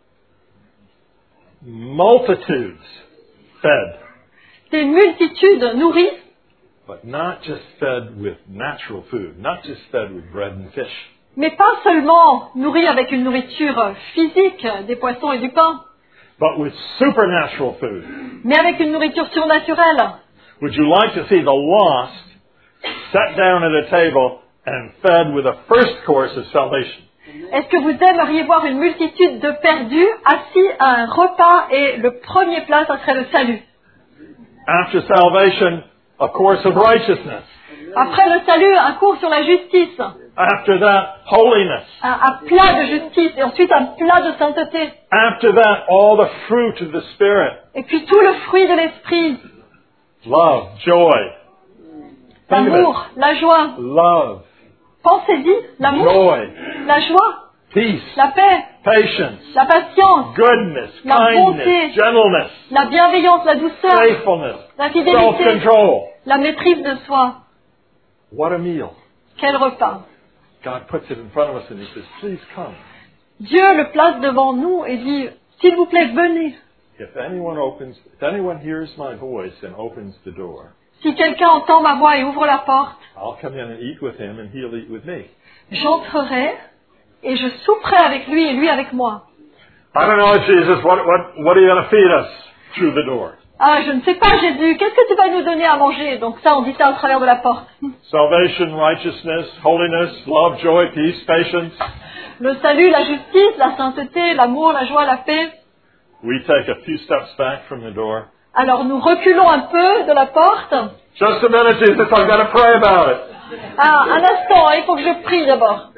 Speaker 3: Multitudes fed,
Speaker 2: Des multitudes nourries,
Speaker 3: but not just fed with natural food, not just fed with bread and fish,
Speaker 2: mais pas seulement nourries avec une nourriture physique, des poissons et du pain,
Speaker 3: but with supernatural food.
Speaker 2: mais avec une nourriture surnaturelle.
Speaker 3: Would you like to see the lost sat down at a table and fed with a first course of salvation?
Speaker 2: Est-ce que vous aimeriez voir une multitude de perdus assis à un repas et le premier plat, ça serait le salut?
Speaker 3: After salvation, a course of righteousness.
Speaker 2: Après le salut, un cours sur la justice,
Speaker 3: After that, holiness.
Speaker 2: un, un plat de justice et ensuite un plat de sainteté.
Speaker 3: After that, all the fruit of the Spirit.
Speaker 2: Et puis tout le fruit de l'esprit,
Speaker 3: Love, joy. Think of
Speaker 2: l'amour, la joie.
Speaker 3: it. Love,
Speaker 2: Pensez-y, l'amour,
Speaker 3: joy,
Speaker 2: la joie,
Speaker 3: peace,
Speaker 2: la paix,
Speaker 3: patience,
Speaker 2: la patience,
Speaker 3: goodness,
Speaker 2: La bonté.
Speaker 3: kindness, gentleness,
Speaker 2: la bienveillance, la douceur,
Speaker 3: faithfulness,
Speaker 2: la fidélité,
Speaker 3: self-control.
Speaker 2: la maîtrise de soi.
Speaker 3: What a meal.
Speaker 2: Quel repas.
Speaker 3: God puts it in front of us and He says, please come.
Speaker 2: Dieu le place devant nous et dit, s'il vous plaît, venez.
Speaker 3: If anyone opens, if anyone hears my voice and opens the door,
Speaker 2: Si quelqu'un entend ma voix et ouvre la porte,
Speaker 3: I'll come in and eat with him and he'll eat with me.
Speaker 2: j'entrerai et je souperai avec lui et lui avec moi.
Speaker 3: I don't know, Jesus, what, what, what are you going to feed us through the door?
Speaker 2: Ah, je ne sais pas, Jésus, qu'est-ce que tu vas nous donner à manger? Donc ça, on dit ça au travers de la porte.
Speaker 3: Salvation, righteousness, holiness, love, joy, peace, patience.
Speaker 2: Le salut, la justice, la sainteté, l'amour, la joie, la paix.
Speaker 3: We take a few steps back from the door.
Speaker 2: Alors nous reculons un peu de la porte.
Speaker 3: Just a minute, Jesus, I've got to pray about it.
Speaker 2: Ah, un instant, il faut que je prie d'abord.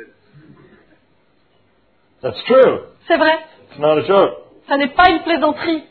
Speaker 3: That's true.
Speaker 2: C'est vrai,
Speaker 3: It's not a joke.
Speaker 2: ça n'est pas une plaisanterie.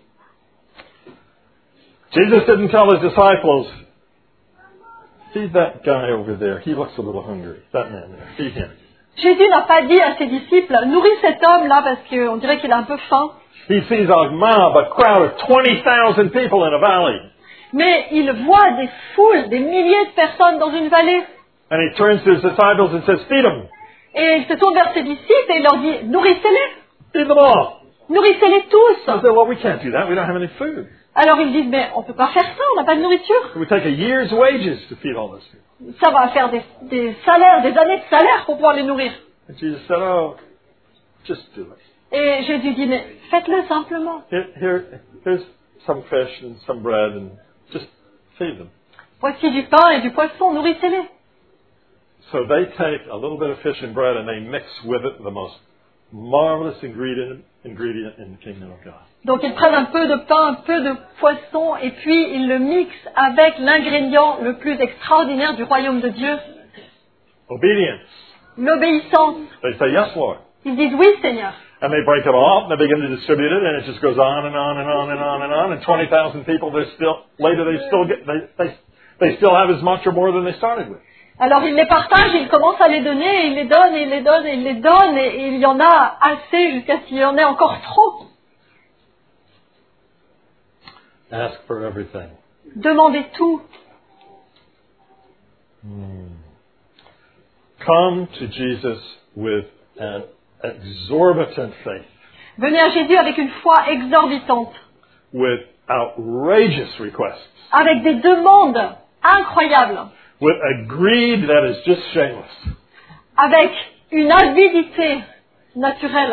Speaker 3: Jesus didn't tell his disciples, feed that guy over there. He looks a little hungry. That man there. Feed him.
Speaker 2: Jésus n'a pas dit à ses disciples, nourris cet homme-là parce qu'on dirait qu'il a un peu faim.
Speaker 3: He sees a mob, a crowd of twenty thousand people in a valley.
Speaker 2: Mais il voit des foules, des milliers de personnes dans une vallée.
Speaker 3: And he turns to his disciples and says, feed them.
Speaker 2: Et il se tourne vers ses disciples et il leur dit, nourrissez-les,
Speaker 3: Feed them all.
Speaker 2: nourrissez-les tous.
Speaker 3: I said, well, we can't do that. We don't have any food.
Speaker 2: Alors ils disent, mais on ne peut pas faire ça, on n'a pas de nourriture.
Speaker 3: It would take a year's wages to feed all those people.
Speaker 2: Ça va faire des, des salaires, des années de salaire pour pouvoir les nourrir.
Speaker 3: And Jesus said, oh, just do it.
Speaker 2: Et Jésus dit, mais faites-le simplement.
Speaker 3: Here, here, here's some fish and some bread and just feed them.
Speaker 2: Voici du pain et du poisson, nourrissez-les.
Speaker 3: So they take a little bit of fish and bread and they mix with it the most marvelous ingredient, ingredient in the kingdom of God.
Speaker 2: Donc ils prennent un peu de pain, un peu de poisson et puis ils le mixent avec l'ingrédient le plus extraordinaire du royaume de Dieu,
Speaker 3: Obedience.
Speaker 2: l'obéissance.
Speaker 3: They say, yes, Lord.
Speaker 2: Ils disent oui Seigneur.
Speaker 3: And they break it all up and they begin to distribute it and it just goes on and on and on and on and on and twenty thousand people, they're still, later they still get, they, they, they still have as much or more than they started with.
Speaker 2: Alors ils les partagent, ils commencent à les donner, et ils les donnent, et ils les donnent, et ils les donnent, et, et il y en a assez jusqu'à ce qu'il y en ait encore trop.
Speaker 3: Ask for everything.
Speaker 2: Demandez tout.
Speaker 3: Hmm. Come to Jesus with an exorbitant faith,
Speaker 2: Venez à Jésus avec une foi exorbitante,
Speaker 3: with outrageous requests,
Speaker 2: avec des demandes incroyables,
Speaker 3: with a greed that is just shameless.
Speaker 2: avec une avidité naturelle.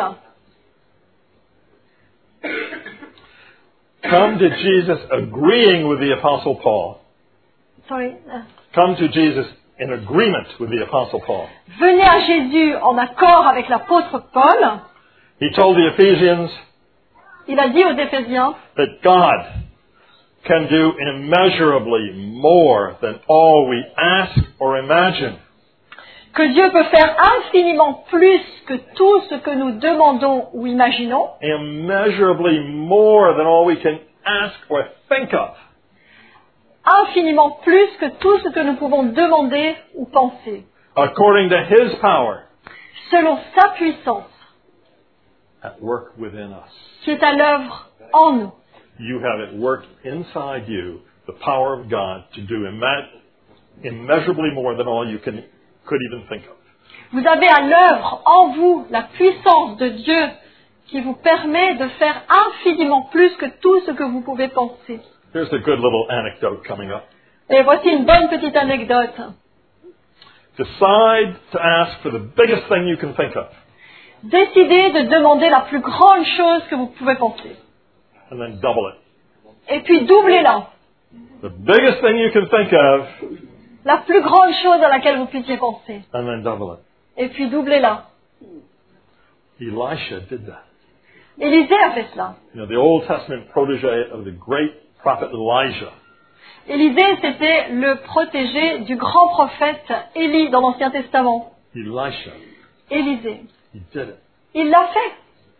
Speaker 3: Come to Jesus agreeing with the Apostle Paul.
Speaker 2: Sorry.
Speaker 3: Come to Jesus in agreement with the Apostle Paul.
Speaker 2: Venez à Jésus en accord avec l'apôtre Paul.
Speaker 3: He told the Ephesians
Speaker 2: Il a dit aux Éphésiens
Speaker 3: that God can do immeasurably more than all we ask or imagine.
Speaker 2: que Dieu peut faire infiniment plus que tout ce que nous demandons ou imaginons,
Speaker 3: Immeasurably more than all we can ask or think of.
Speaker 2: infiniment plus que tout ce que nous pouvons demander ou penser,
Speaker 3: According to His power
Speaker 2: selon sa puissance
Speaker 3: at work within us.
Speaker 2: qui est à l'œuvre en nous.
Speaker 3: You have at work inside you the power of God to do imma- immeasurably more than all you can, could even think of.
Speaker 2: Vous avez à l'œuvre en vous la puissance de Dieu qui vous permet de faire infiniment plus que tout ce que vous pouvez penser.
Speaker 3: Here's a good little anecdote coming up.
Speaker 2: Et voici une bonne petite anecdote.
Speaker 3: Decide to ask for the biggest thing you can think of,
Speaker 2: Décidez de demander la plus grande chose que vous pouvez penser.
Speaker 3: and then double it.
Speaker 2: Et puis doublez-la.
Speaker 3: The biggest thing you can think of,
Speaker 2: La plus grande chose à laquelle vous puissiez penser.
Speaker 3: and then double it.
Speaker 2: Et puis doublez-la.
Speaker 3: Elisha did that.
Speaker 2: Élisée a fait cela.
Speaker 3: You know, the Old Testament protege of the great prophet Elijah.
Speaker 2: Élisée, c'était le protégé du grand prophète Élie dans l'Ancien Testament.
Speaker 3: Elisha,
Speaker 2: Élisée.
Speaker 3: he did it.
Speaker 2: Il l'a fait.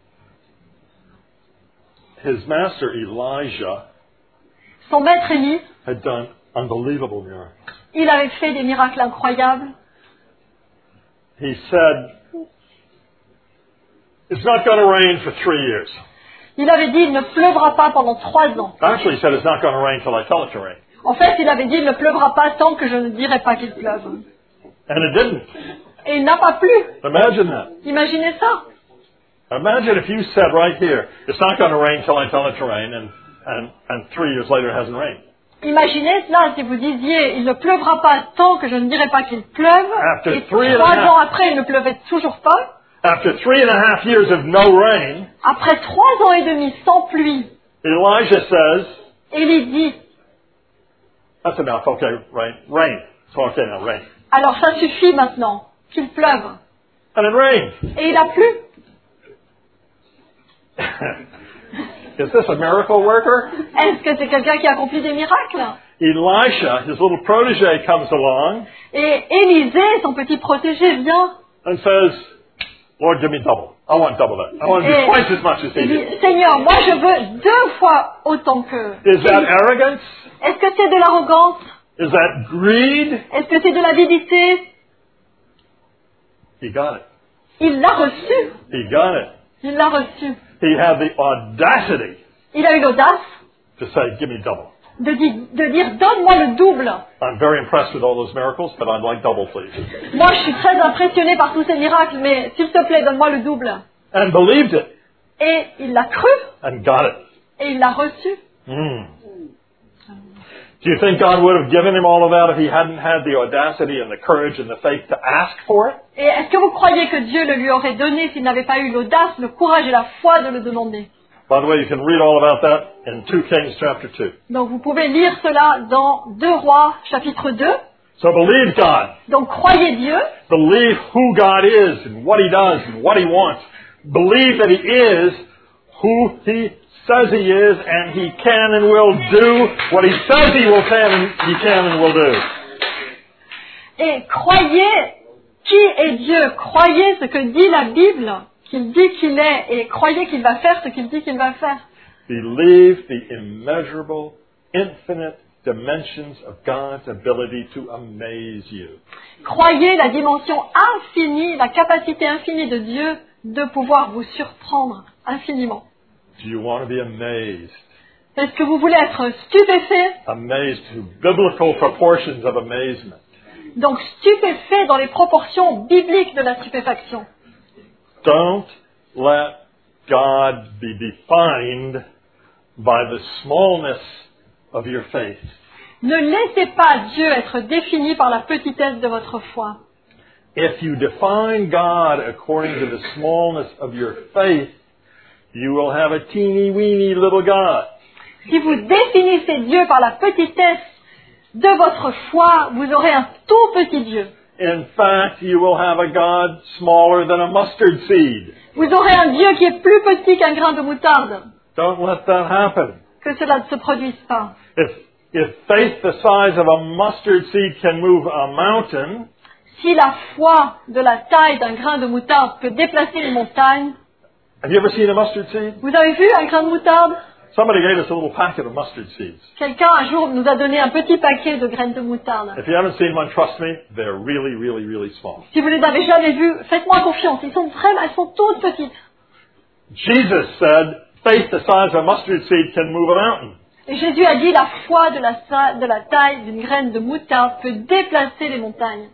Speaker 3: His master Elijah
Speaker 2: Son maître Élie,
Speaker 3: had done unbelievable miracles.
Speaker 2: il avait fait des miracles incroyables.
Speaker 3: he said, it's not going to rain for three years.
Speaker 2: Il avait dit, il ne pleuvra pas pendant trois ans.
Speaker 3: Actually, he said, it's not going to rain till I tell it to rain.
Speaker 2: En fait, il avait dit, il ne pleuvra pas tant que je ne dirai pas qu'il pleuve.
Speaker 3: And it didn't.
Speaker 2: Et il n'a pas plu.
Speaker 3: Imagine that.
Speaker 2: Imaginez ça.
Speaker 3: Imagine if you said right here, it's not going to rain till I tell it to rain, and, and, and three years later it hasn't rained.
Speaker 2: Imaginez cela si vous disiez, il ne pleuvra pas tant que je ne dirai pas qu'il pleuve,
Speaker 3: After
Speaker 2: et
Speaker 3: three and a
Speaker 2: trois
Speaker 3: half-
Speaker 2: ans après, il ne pleuvait toujours pas.
Speaker 3: After three and a half years of no rain,
Speaker 2: Après trois ans et demi sans pluie,
Speaker 3: Elijah says,
Speaker 2: Élie dit,
Speaker 3: that's enough, okay, rain, rain. So okay now, rain.
Speaker 2: alors ça suffit maintenant, qu'il pleuve.
Speaker 3: And it rained.
Speaker 2: Et il a plu.
Speaker 3: Is this a miracle worker?
Speaker 2: Est-ce que c'est quelqu'un qui accomplit des miracles?
Speaker 3: Elisha, his little protege, comes along
Speaker 2: Et Élisée, son petit protégé, vient
Speaker 3: and says, Lord, give me double. I want double that. I want to do
Speaker 2: et
Speaker 3: twice as much as he
Speaker 2: il
Speaker 3: did.
Speaker 2: dit, Seigneur, moi je veux deux fois autant que...
Speaker 3: Is that arrogance?
Speaker 2: Est-ce que c'est de l'arrogance?
Speaker 3: Is that greed?
Speaker 2: Est-ce que c'est de l'avidité?
Speaker 3: He got it.
Speaker 2: Il l'a reçu.
Speaker 3: He got it.
Speaker 2: Il l'a reçu.
Speaker 3: He had the audacity
Speaker 2: Il a eu l'audace
Speaker 3: to say, give me double.
Speaker 2: de, di- de dire, donne-moi le double.
Speaker 3: I'm very impressed with all those miracles, but I'd like double, please.
Speaker 2: Moi, je suis très impressionné par tous ces miracles, mais s'il te plaît, donne-moi le double.
Speaker 3: And believed it
Speaker 2: Et il l'a cru,
Speaker 3: and got it.
Speaker 2: et il l'a reçu.
Speaker 3: Mm. Do you think God would have given him all of that if he hadn't had the audacity and the courage and the faith to ask for it?
Speaker 2: Et est-ce que vous croyez que Dieu le lui aurait donné s'il n'avait pas eu l'audace, le courage et la foi de le demander?
Speaker 3: By the way, you can read all about that in two Kings chapter two.
Speaker 2: Donc vous pouvez lire cela dans deux Rois chapitre deux.
Speaker 3: So believe God.
Speaker 2: Donc croyez Dieu,
Speaker 3: Believe who God is and what he does and what he wants. Believe that he is who he says he is, and he can and will do what he says he will can and he can and will do.
Speaker 2: et croyez qui est Dieu. Croyez ce que dit la Bible, qu'il dit qu'il est, et croyez qu'il va faire ce qu'il dit qu'il va faire.
Speaker 3: Believe the immeasurable, infinite dimensions of God's ability to amaze you.
Speaker 2: Croyez la dimension infinie, la capacité infinie de Dieu de pouvoir vous surprendre infiniment.
Speaker 3: Do you want to be amazed?
Speaker 2: Est-ce que vous voulez être stupéfait?
Speaker 3: Amazed to biblical proportions of amazement.
Speaker 2: Donc stupéfait dans les proportions bibliques de la stupéfaction.
Speaker 3: Don't let God be defined by the smallness of your faith.
Speaker 2: Ne laissez pas Dieu être défini par la petitesse de votre foi.
Speaker 3: If you define God according to the smallness of your faith, you will have a teeny weeny little God.
Speaker 2: Si vous définissez Dieu par la petitesse de votre foi, vous aurez un tout petit Dieu.
Speaker 3: In fact, you will have a God smaller than a mustard seed.
Speaker 2: Vous aurez un Dieu qui est plus petit qu'un grain de moutarde.
Speaker 3: Don't let that happen.
Speaker 2: Que cela ne se produise pas.
Speaker 3: If, if faith the size of a mustard seed can move a mountain,
Speaker 2: Si la foi de la taille d'un grain de moutarde peut déplacer les montagnes,
Speaker 3: have you ever seen a mustard seed?
Speaker 2: vous avez vu un grain de moutarde?
Speaker 3: Somebody gave us a little packet of mustard seeds.
Speaker 2: Quelqu'un un jour nous a donné un petit paquet de graines de moutarde.
Speaker 3: If you haven't seen one, trust me, they're really, really, really small.
Speaker 2: Si vous les avez jamais vus, faites-moi confiance. Ils sont très, elles sont toutes petites.
Speaker 3: Jesus said, faith the size of a mustard seed can move a mountain.
Speaker 2: Et Jésus a dit, la foi de la, sa- de la taille d'une graine de moutarde peut déplacer les montagnes.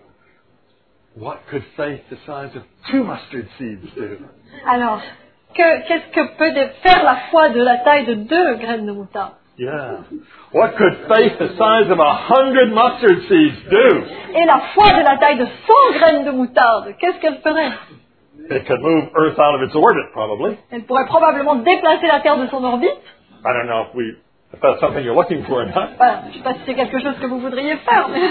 Speaker 3: What could faith the size of two mustard seeds do?
Speaker 2: Alors, que- qu'est-ce que peut dé- faire la foi de la taille de deux graines de moutarde?
Speaker 3: Yeah. What could faith the size of a hundred mustard seeds do?
Speaker 2: Et la foi de la taille de cent graines de moutarde, qu'est-ce qu'elle ferait?
Speaker 3: It could move Earth out of its orbit, probably.
Speaker 2: Elle pourrait probablement déplacer la Terre de son orbite.
Speaker 3: I don't know if we, if that's something you're looking for or not.
Speaker 2: Enfin, je ne sais pas si c'est quelque chose que vous voudriez faire, mais...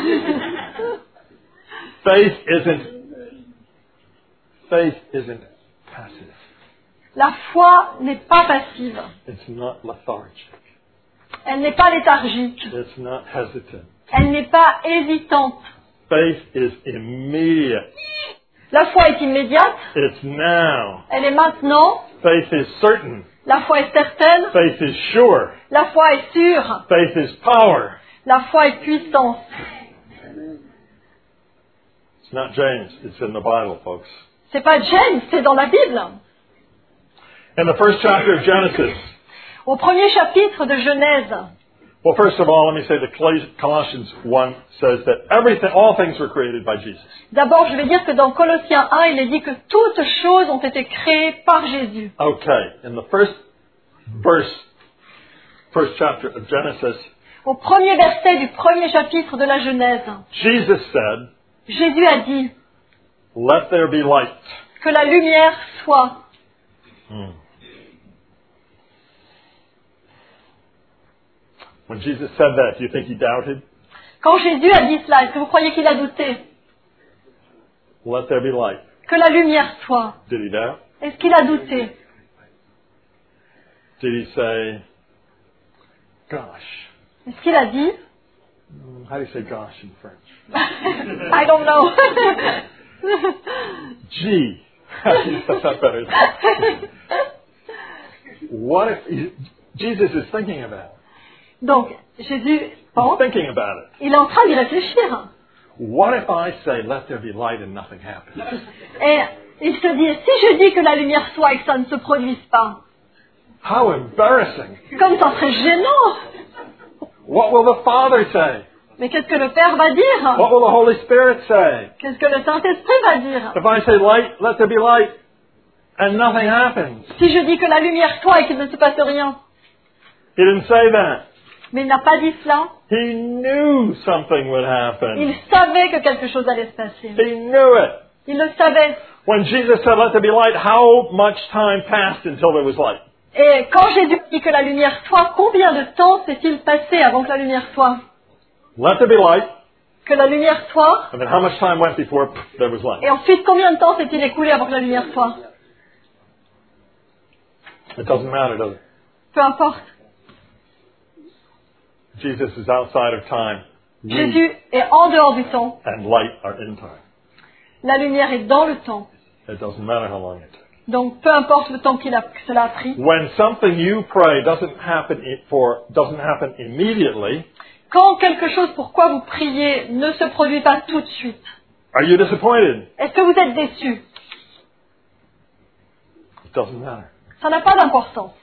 Speaker 3: Faith isn't, faith isn't passive.
Speaker 2: La foi n'est pas passive.
Speaker 3: It's not lethargic.
Speaker 2: Elle n'est pas léthargique.
Speaker 3: It's not hesitant.
Speaker 2: Elle n'est pas hésitante.
Speaker 3: Faith is immediate.
Speaker 2: La foi est immédiate.
Speaker 3: It's now.
Speaker 2: Elle est maintenant.
Speaker 3: Faith is certain.
Speaker 2: La foi est certaine.
Speaker 3: Faith is sure.
Speaker 2: La foi est sûre.
Speaker 3: Faith is power.
Speaker 2: La foi est puissance.
Speaker 3: It's not James. It's in the Bible, folks.
Speaker 2: C'est pas James, c'est dans la Bible.
Speaker 3: In the first chapter of Genesis,
Speaker 2: Au premier chapitre de Genèse,
Speaker 3: well, first of all, let me say that Colossians one says that everything, all things were created by Jesus.
Speaker 2: d'abord je vais dire que dans Colossiens un, il est dit que toutes choses ont été créées par Jésus.
Speaker 3: Okay, in the first verse, first chapter of Genesis,
Speaker 2: Au premier verset du premier chapitre de la Genèse,
Speaker 3: Jesus said,
Speaker 2: Jésus a dit
Speaker 3: "Let there be light."
Speaker 2: que la lumière soit.
Speaker 3: Hmm. When Jesus said that, do you think he doubted?
Speaker 2: Quand Jésus a dit cela, est-ce que vous croyez qu'il a douté?
Speaker 3: Let there be light.
Speaker 2: Que la lumière soit.
Speaker 3: Did he doubt?
Speaker 2: Est-ce qu'il a douté?
Speaker 3: Did he say, gosh?
Speaker 2: Est-ce qu'il a dit?
Speaker 3: How do you say gosh in French?
Speaker 2: I don't know.
Speaker 3: Gee. That's not better. What if he, Jesus is thinking about it?
Speaker 2: Donc, Jésus
Speaker 3: He's
Speaker 2: pense,
Speaker 3: thinking about it.
Speaker 2: il est en train d'y réfléchir.
Speaker 3: What if I say, let there be light and nothing happens?
Speaker 2: Et il se dit, si je dis que la lumière soit et que ça ne se produise pas,
Speaker 3: How embarrassing.
Speaker 2: comme ça serait gênant.
Speaker 3: What will the Father say?
Speaker 2: Mais qu'est-ce que le Père va dire?
Speaker 3: What will the Holy Spirit say?
Speaker 2: Qu'est-ce que le Saint-Esprit va dire?
Speaker 3: If I say light, let there be light, and nothing happens.
Speaker 2: Si je dis que la lumière soit et qu'il ne se passe rien.
Speaker 3: He didn't say that.
Speaker 2: Mais il n'a pas dit cela.
Speaker 3: He knew something would happen.
Speaker 2: Il savait que quelque chose allait se passer.
Speaker 3: He knew it.
Speaker 2: Il le savait.
Speaker 3: When Jesus said, let there be light, how much time passed until there was light?
Speaker 2: Et quand Jésus dit que la lumière soit, combien de temps s'est-il passé avant que la lumière soit?
Speaker 3: Let there be light.
Speaker 2: Que la lumière soit.
Speaker 3: And then how much time went before pff, there was light?
Speaker 2: Et ensuite, combien de temps s'est-il écoulé avant que la lumière soit?
Speaker 3: It doesn't matter, does it?
Speaker 2: Peu importe.
Speaker 3: Jesus is outside of time. We
Speaker 2: Jésus est en dehors du temps.
Speaker 3: and light are in time.
Speaker 2: La lumière est dans le temps.
Speaker 3: It doesn't matter how long it took.
Speaker 2: Donc, peu importe le temps qu'il a, que cela a pris.
Speaker 3: When something you pray doesn't happen i- for doesn't happen immediately,
Speaker 2: Quand quelque chose pour quoi vous priez ne se produit pas tout de suite,
Speaker 3: are you disappointed?
Speaker 2: est-ce que vous êtes déçu?
Speaker 3: It doesn't matter.
Speaker 2: Ça n'a pas d'importance.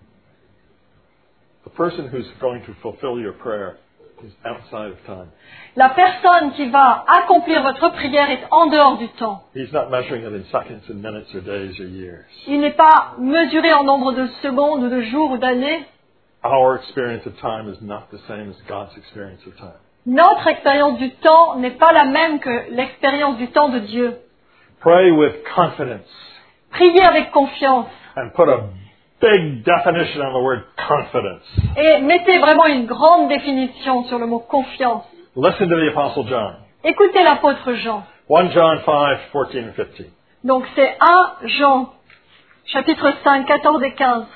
Speaker 3: The person who's going to fulfill your prayer is outside of time.
Speaker 2: La personne qui va accomplir votre prière est en dehors du temps.
Speaker 3: He's not measuring it in seconds and minutes or days or years.
Speaker 2: Il n'est pas mesuré en nombre de secondes ou de jours ou d'années.
Speaker 3: Our experience of time is not the same as God's experience of time.
Speaker 2: Notre expérience du temps n'est pas la même que l'expérience du temps de Dieu.
Speaker 3: Pray with confidence
Speaker 2: Priez avec confiance
Speaker 3: and put a big definition on the word confidence.
Speaker 2: et mettez vraiment une grande définition sur le mot confiance.
Speaker 3: Listen to the Apostle John.
Speaker 2: Écoutez l'apôtre Jean.
Speaker 3: First John five, fourteen and fifteen.
Speaker 2: Donc c'est un Jean, chapitre cinq, quatorze et quinze.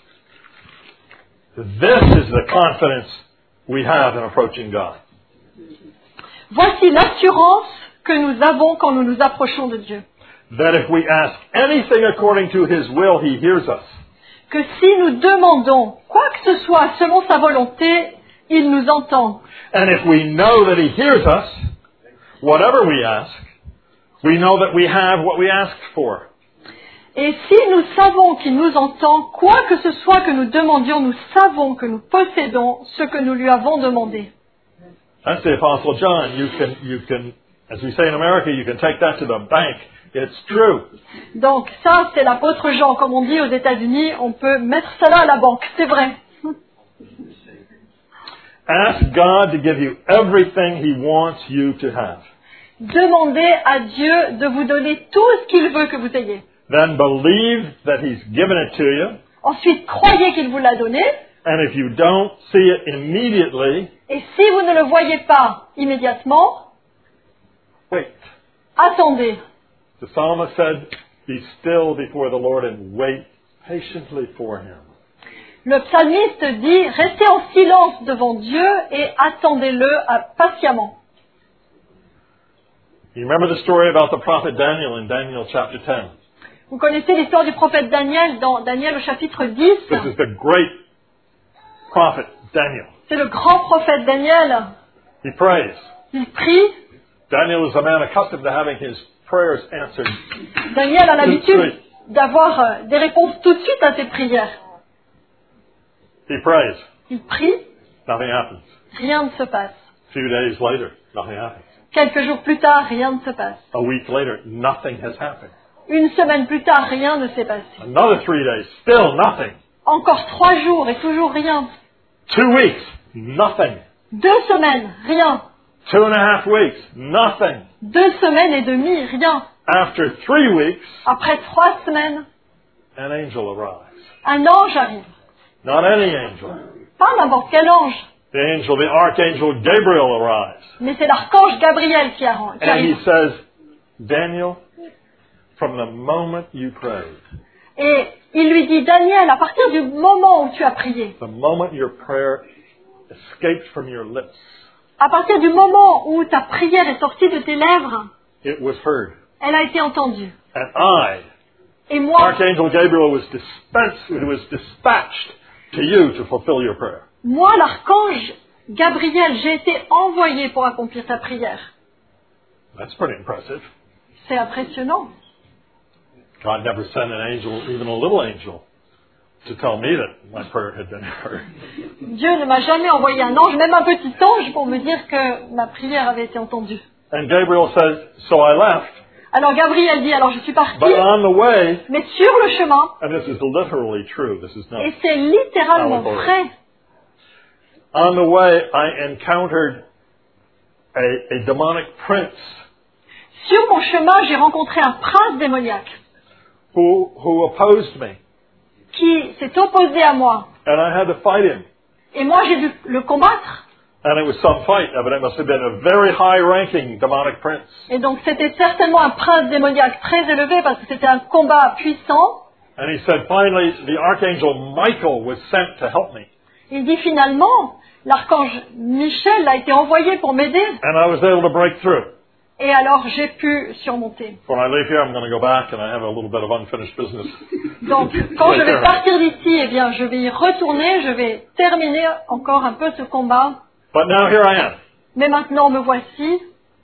Speaker 3: This is the confidence we have in approaching God.
Speaker 2: Voici l'assurance que nous avons quand nous nous approchons de Dieu.
Speaker 3: That if we ask anything according to His will, He hears us.
Speaker 2: Que si nous demandons quoi que ce soit selon sa volonté, il nous entend.
Speaker 3: And if we know that He hears us, whatever we ask, we know that we have what we asked for.
Speaker 2: Et si nous savons qu'il nous entend, quoi que ce soit que nous demandions, nous savons que nous possédons ce que nous lui avons demandé.
Speaker 3: That's the Apostle John. You can, you can, as we say in America, you can take that to the bank. It's true.
Speaker 2: Donc ça, c'est l'apôtre Jean. Comme on dit aux États-Unis, on peut mettre cela à la banque. C'est vrai.
Speaker 3: Ask God to give you everything He wants you to have.
Speaker 2: Demandez à Dieu de vous donner tout ce qu'il veut que vous ayez.
Speaker 3: Then believe that He's given it to you.
Speaker 2: Ensuite, croyez qu'il vous l'a donné.
Speaker 3: And if you don't see it immediately,
Speaker 2: Et si vous ne le voyez pas immédiatement,
Speaker 3: wait.
Speaker 2: attendez.
Speaker 3: The psalmist said, be still before the Lord and wait patiently for Him.
Speaker 2: Le psalmiste dit, restez en silence devant Dieu et attendez-le euh, patiemment.
Speaker 3: You remember the story about the prophet Daniel in Daniel chapter ten?
Speaker 2: Vous connaissez l'histoire du prophète Daniel dans Daniel au chapitre dix.
Speaker 3: This is the great prophet Daniel.
Speaker 2: C'est le grand prophète Daniel.
Speaker 3: He prays.
Speaker 2: Il prie
Speaker 3: Daniel was a man accustomed to having his prayers answered.
Speaker 2: Daniel a
Speaker 3: Tout de
Speaker 2: l'habitude
Speaker 3: suite.
Speaker 2: d'avoir euh, des réponses tout de suite à ses prières.
Speaker 3: He prays.
Speaker 2: Il prie,
Speaker 3: Nothing happens.
Speaker 2: rien ne se passe.
Speaker 3: A few days later, nothing happens.
Speaker 2: Quelques jours plus tard, rien ne se passe.
Speaker 3: A week later, nothing has happened.
Speaker 2: Une semaine plus tard, rien ne s'est passé.
Speaker 3: Another three days, still nothing.
Speaker 2: Encore trois jours et toujours rien.
Speaker 3: Two weeks, nothing.
Speaker 2: Deux semaines, rien.
Speaker 3: Two and a half weeks, nothing.
Speaker 2: Deux semaines et demie, rien.
Speaker 3: After three weeks,
Speaker 2: Après trois semaines,
Speaker 3: an angel arrives.
Speaker 2: un ange arrive.
Speaker 3: Not any angel.
Speaker 2: Pas n'importe quel ange,
Speaker 3: The angel, the archangel Gabriel arrives.
Speaker 2: mais c'est l'archange Gabriel qui arran- qui
Speaker 3: And he
Speaker 2: arrive.
Speaker 3: says, Daniel, from the moment you prayed,
Speaker 2: Et il lui dit, Daniel, à partir du moment où tu as prié,
Speaker 3: the moment your prayer escaped from your lips,
Speaker 2: à partir du moment où ta prière est sortie de tes lèvres,
Speaker 3: it was heard.
Speaker 2: elle a été entendue.
Speaker 3: And I,
Speaker 2: Et moi,
Speaker 3: Archangel Gabriel, was dispensed, was dispatched to you to fulfill your prayer.
Speaker 2: moi, l'archange Gabriel, j'ai été envoyé pour accomplir ta prière.
Speaker 3: That's pretty impressive.
Speaker 2: C'est impressionnant.
Speaker 3: God never sent an angel, even a little angel, to tell me that my prayer had been heard.
Speaker 2: Dieu ne m'a jamais envoyé un ange, même un petit ange, pour me dire que ma prière avait été entendue.
Speaker 3: And Gabriel says, so I left,
Speaker 2: Alors Gabriel dit, alors je suis parti,
Speaker 3: but on the way,
Speaker 2: mais sur le chemin,
Speaker 3: and this is literally true, this is not,
Speaker 2: et c'est littéralement
Speaker 3: Allegory.
Speaker 2: vrai,
Speaker 3: on the way I encountered a, a demonic prince
Speaker 2: sur mon chemin, j'ai rencontré un prince démoniaque
Speaker 3: who, who opposed me,
Speaker 2: qui s'est opposé à moi.
Speaker 3: and I had to fight him.
Speaker 2: Et moi, j'ai dû le combattre.
Speaker 3: And it was some fight, but it must have been a very high-ranking demonic prince.
Speaker 2: Et donc, c'était certainement un prince démoniaque très élevé parce que c'était un combat puissant.
Speaker 3: And he said, finally, the archangel Michael was sent to help me.
Speaker 2: Il dit finalement, l'archange Michel a été envoyé pour m'aider.
Speaker 3: And I was able to break through.
Speaker 2: Et alors, j'ai pu surmonter.
Speaker 3: When I leave here, I'm going to go back and I have a little bit of unfinished business.
Speaker 2: Donc, quand je vais partir d'ici, eh bien, je vais y retourner, je vais terminer encore un peu ce combat.
Speaker 3: But now here I am.
Speaker 2: Mais maintenant, me voici.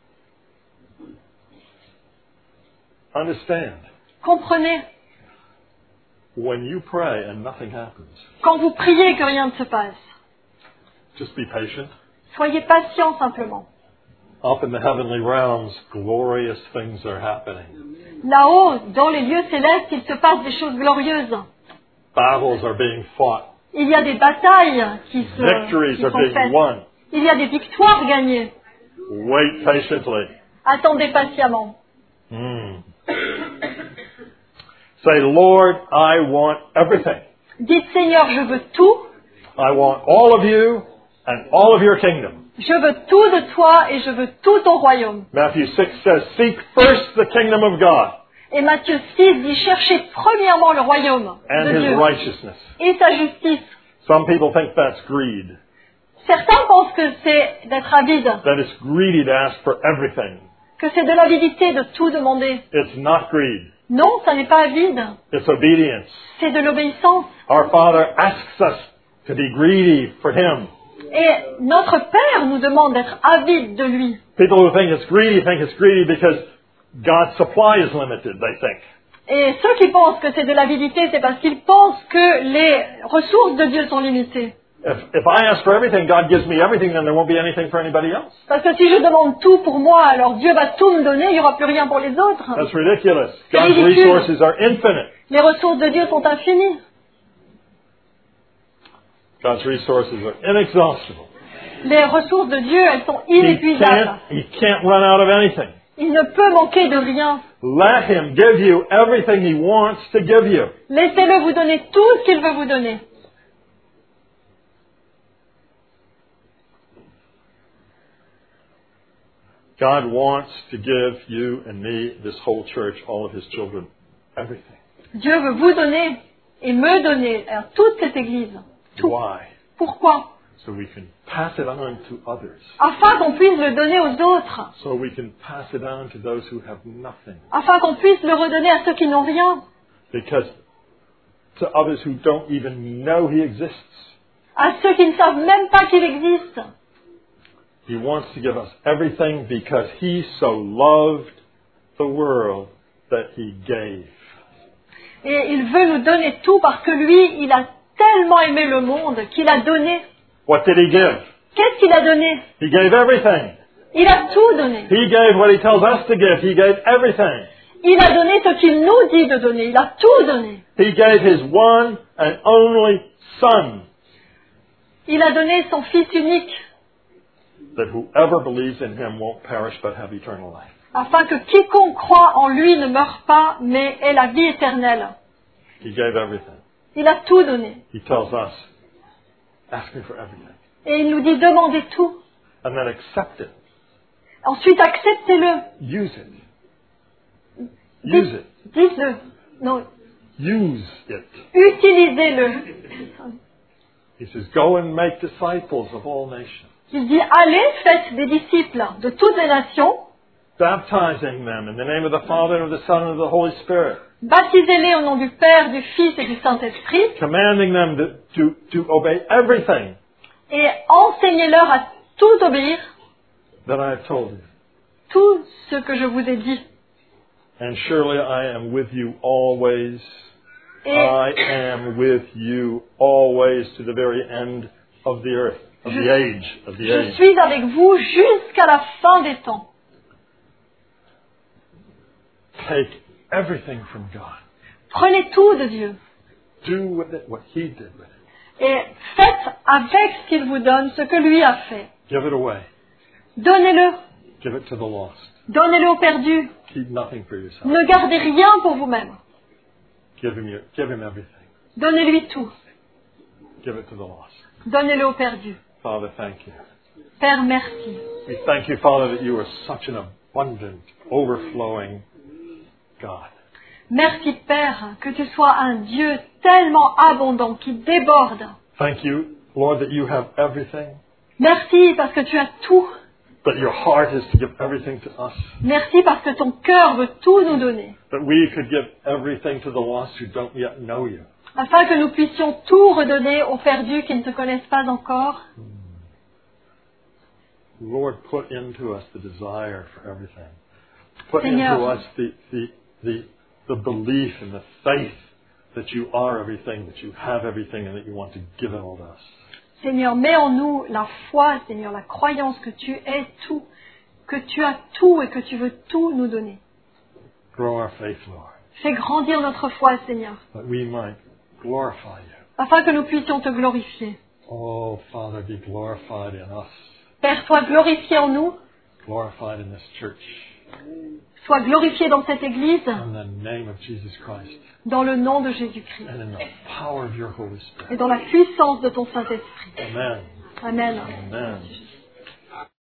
Speaker 3: Understand,
Speaker 2: Comprenez,
Speaker 3: when you pray and nothing happens,
Speaker 2: quand vous priez que rien ne se passe,
Speaker 3: just be patient.
Speaker 2: soyez patient simplement.
Speaker 3: Up in the heavenly realms, glorious things are happening.
Speaker 2: Là-haut, dans les lieux célestes, il se passe des choses glorieuses.
Speaker 3: Battles are being fought.
Speaker 2: Il y a des batailles qui, se,
Speaker 3: Victories
Speaker 2: qui
Speaker 3: are
Speaker 2: sont
Speaker 3: being
Speaker 2: faites.
Speaker 3: won.
Speaker 2: Il y a des victoires gagnées.
Speaker 3: Wait patiently.
Speaker 2: Attendez patiemment.
Speaker 3: Hmm. Say, Lord, I want everything.
Speaker 2: Dites, Seigneur, je veux tout.
Speaker 3: I want all of you and all of your kingdom.
Speaker 2: Je veux tout de toi et je veux tout ton royaume.
Speaker 3: Matthew six says, seek first the kingdom of God
Speaker 2: Et Matthieu six dit, cherchez premièrement le royaume
Speaker 3: and
Speaker 2: de
Speaker 3: his
Speaker 2: Dieu
Speaker 3: righteousness.
Speaker 2: et sa justice.
Speaker 3: Some people think that's greed.
Speaker 2: Certains pensent que c'est d'être avide,
Speaker 3: That it's greedy to ask for everything.
Speaker 2: que c'est de l'avidité de tout demander.
Speaker 3: It's not greed.
Speaker 2: Non, ça n'est pas avide,
Speaker 3: It's obedience.
Speaker 2: c'est de l'obéissance.
Speaker 3: Our Father asks us to be greedy for Him.
Speaker 2: Et notre Père nous demande d'être avide de lui.
Speaker 3: People who think it's greedy think it's greedy because God's supply is limited, they think.
Speaker 2: Et ceux qui pensent que c'est de l'avidité, c'est parce qu'ils pensent que les ressources de Dieu sont limitées.
Speaker 3: If, if I ask for everything, God gives me everything, then there won't be anything for anybody else.
Speaker 2: Parce que si je demande tout pour moi, alors Dieu va tout me donner, il n'y aura plus rien pour les autres.
Speaker 3: That's ridiculous.
Speaker 2: C'est
Speaker 3: God's
Speaker 2: ridicule.
Speaker 3: resources are infinite.
Speaker 2: Les ressources de Dieu sont infinies.
Speaker 3: God's resources are inexhaustible.
Speaker 2: Les ressources de Dieu, elles sont
Speaker 3: He
Speaker 2: inépuisables.
Speaker 3: can't, he can't run out of anything.
Speaker 2: Il ne peut manquer de rien.
Speaker 3: Let Him give you everything He wants to give you.
Speaker 2: Laissez-le vous donner tout ce qu'il veut vous donner.
Speaker 3: God wants to give you and me, this whole church, all of His children, everything.
Speaker 2: Dieu veut vous donner et me donner à toute cette Église. Tout.
Speaker 3: Why?
Speaker 2: Pourquoi?
Speaker 3: So we can pass it on to others.
Speaker 2: Afin qu'on puisse le donner aux autres.
Speaker 3: So we can pass it on to those who have nothing.
Speaker 2: Afin qu'on puisse le redonner à ceux qui n'ont rien.
Speaker 3: Because to others who don't even know He exists.
Speaker 2: À ceux qui ne savent même pas qu'il existe.
Speaker 3: He wants to give us everything because He so loved the world that He gave.
Speaker 2: Et il veut nous donner tout parce que lui, il a tellement aimé le monde qu'il a donné.
Speaker 3: What did He give?
Speaker 2: Qu'est-ce qu'il a donné?
Speaker 3: He gave everything.
Speaker 2: Il a tout donné.
Speaker 3: He gave what He tells us to give. He gave everything.
Speaker 2: Il a donné ce qu'il nous dit de donner. Il a tout donné.
Speaker 3: He gave His one and only Son,
Speaker 2: Il a donné son Fils unique
Speaker 3: that whoever believes in Him won't perish but have eternal life.
Speaker 2: afin que quiconque croit en lui ne meure pas mais ait la vie éternelle.
Speaker 3: He gave everything.
Speaker 2: Il a tout donné.
Speaker 3: He tells us, ask me for everything.
Speaker 2: Et il nous dit demandez tout.
Speaker 3: And then accept it.
Speaker 2: Ensuite acceptez-le.
Speaker 3: Use it. Use it.
Speaker 2: Dites-le. Non,
Speaker 3: Use it.
Speaker 2: utilisez-le.
Speaker 3: He says, go and make disciples of all nations,
Speaker 2: Il dit allez, faites des disciples de toutes les nations,
Speaker 3: baptizing them in the name of the Father, and of the Son, and of the Holy Spirit,
Speaker 2: baptisez-les au nom du Père, du Fils et du Saint-Esprit,
Speaker 3: commanding them to, to, to obey everything
Speaker 2: et enseignez-leur à tout obéir,
Speaker 3: that I have told you.
Speaker 2: tout ce que je vous ai dit.
Speaker 3: And surely I am with you always.
Speaker 2: Et
Speaker 3: I am with you always to the very end of the earth, of
Speaker 2: Je-
Speaker 3: the age, of the
Speaker 2: je
Speaker 3: age.
Speaker 2: suis avec vous jusqu'à la fin des temps.
Speaker 3: Take everything from God.
Speaker 2: Prenez tout de Dieu
Speaker 3: Do with it what He did with it.
Speaker 2: et faites avec ce qu'il vous donne ce que lui a fait.
Speaker 3: Give it away.
Speaker 2: Donnez-le,
Speaker 3: Give it to the lost.
Speaker 2: donnez-le aux perdus.
Speaker 3: Keep nothing for yourself.
Speaker 2: Ne gardez rien pour vous-même.
Speaker 3: Give him your, give him everything.
Speaker 2: Donnez-lui tout.
Speaker 3: Give it to the lost.
Speaker 2: Donnez-le aux perdus.
Speaker 3: Father, thank you.
Speaker 2: Père, merci.
Speaker 3: We thank you, Father, that you are such an abundant, overflowing God.
Speaker 2: Merci Père, que tu sois un Dieu tellement abondant qui déborde.
Speaker 3: Thank you, Lord, that you have everything,
Speaker 2: Merci parce que tu as tout.
Speaker 3: that your heart is to give everything to us,
Speaker 2: Merci parce que ton cœur veut tout nous donner,
Speaker 3: that we could give everything to the lost who don't yet know you.
Speaker 2: afin que nous puissions tout redonner aux perdus qui ne te connaissent pas encore.
Speaker 3: Lord, put into us the desire for everything. Put
Speaker 2: Seigneur.
Speaker 3: into us the, the, the, the belief and the faith that you are everything, that you have everything, and that you want to give it all to us.
Speaker 2: Seigneur, mets en nous la foi, Seigneur, la croyance que tu es tout, que tu as tout et que tu veux tout nous donner.
Speaker 3: Grow our faith, Lord,
Speaker 2: Fais grandir notre foi, Seigneur,
Speaker 3: that we might glorify you.
Speaker 2: afin que nous puissions te glorifier.
Speaker 3: Oh, Father, be glorified in us,
Speaker 2: Père, sois glorifié en nous,
Speaker 3: glorified in this church,
Speaker 2: sois glorifié dans cette Église,
Speaker 3: in the name of Jesus Christ,
Speaker 2: dans le nom de Jésus-Christ
Speaker 3: and in the power of your Holy
Speaker 2: et
Speaker 3: Spirit.
Speaker 2: dans la puissance de ton Saint-Esprit.
Speaker 3: Amen.
Speaker 2: Amen.
Speaker 3: Amen.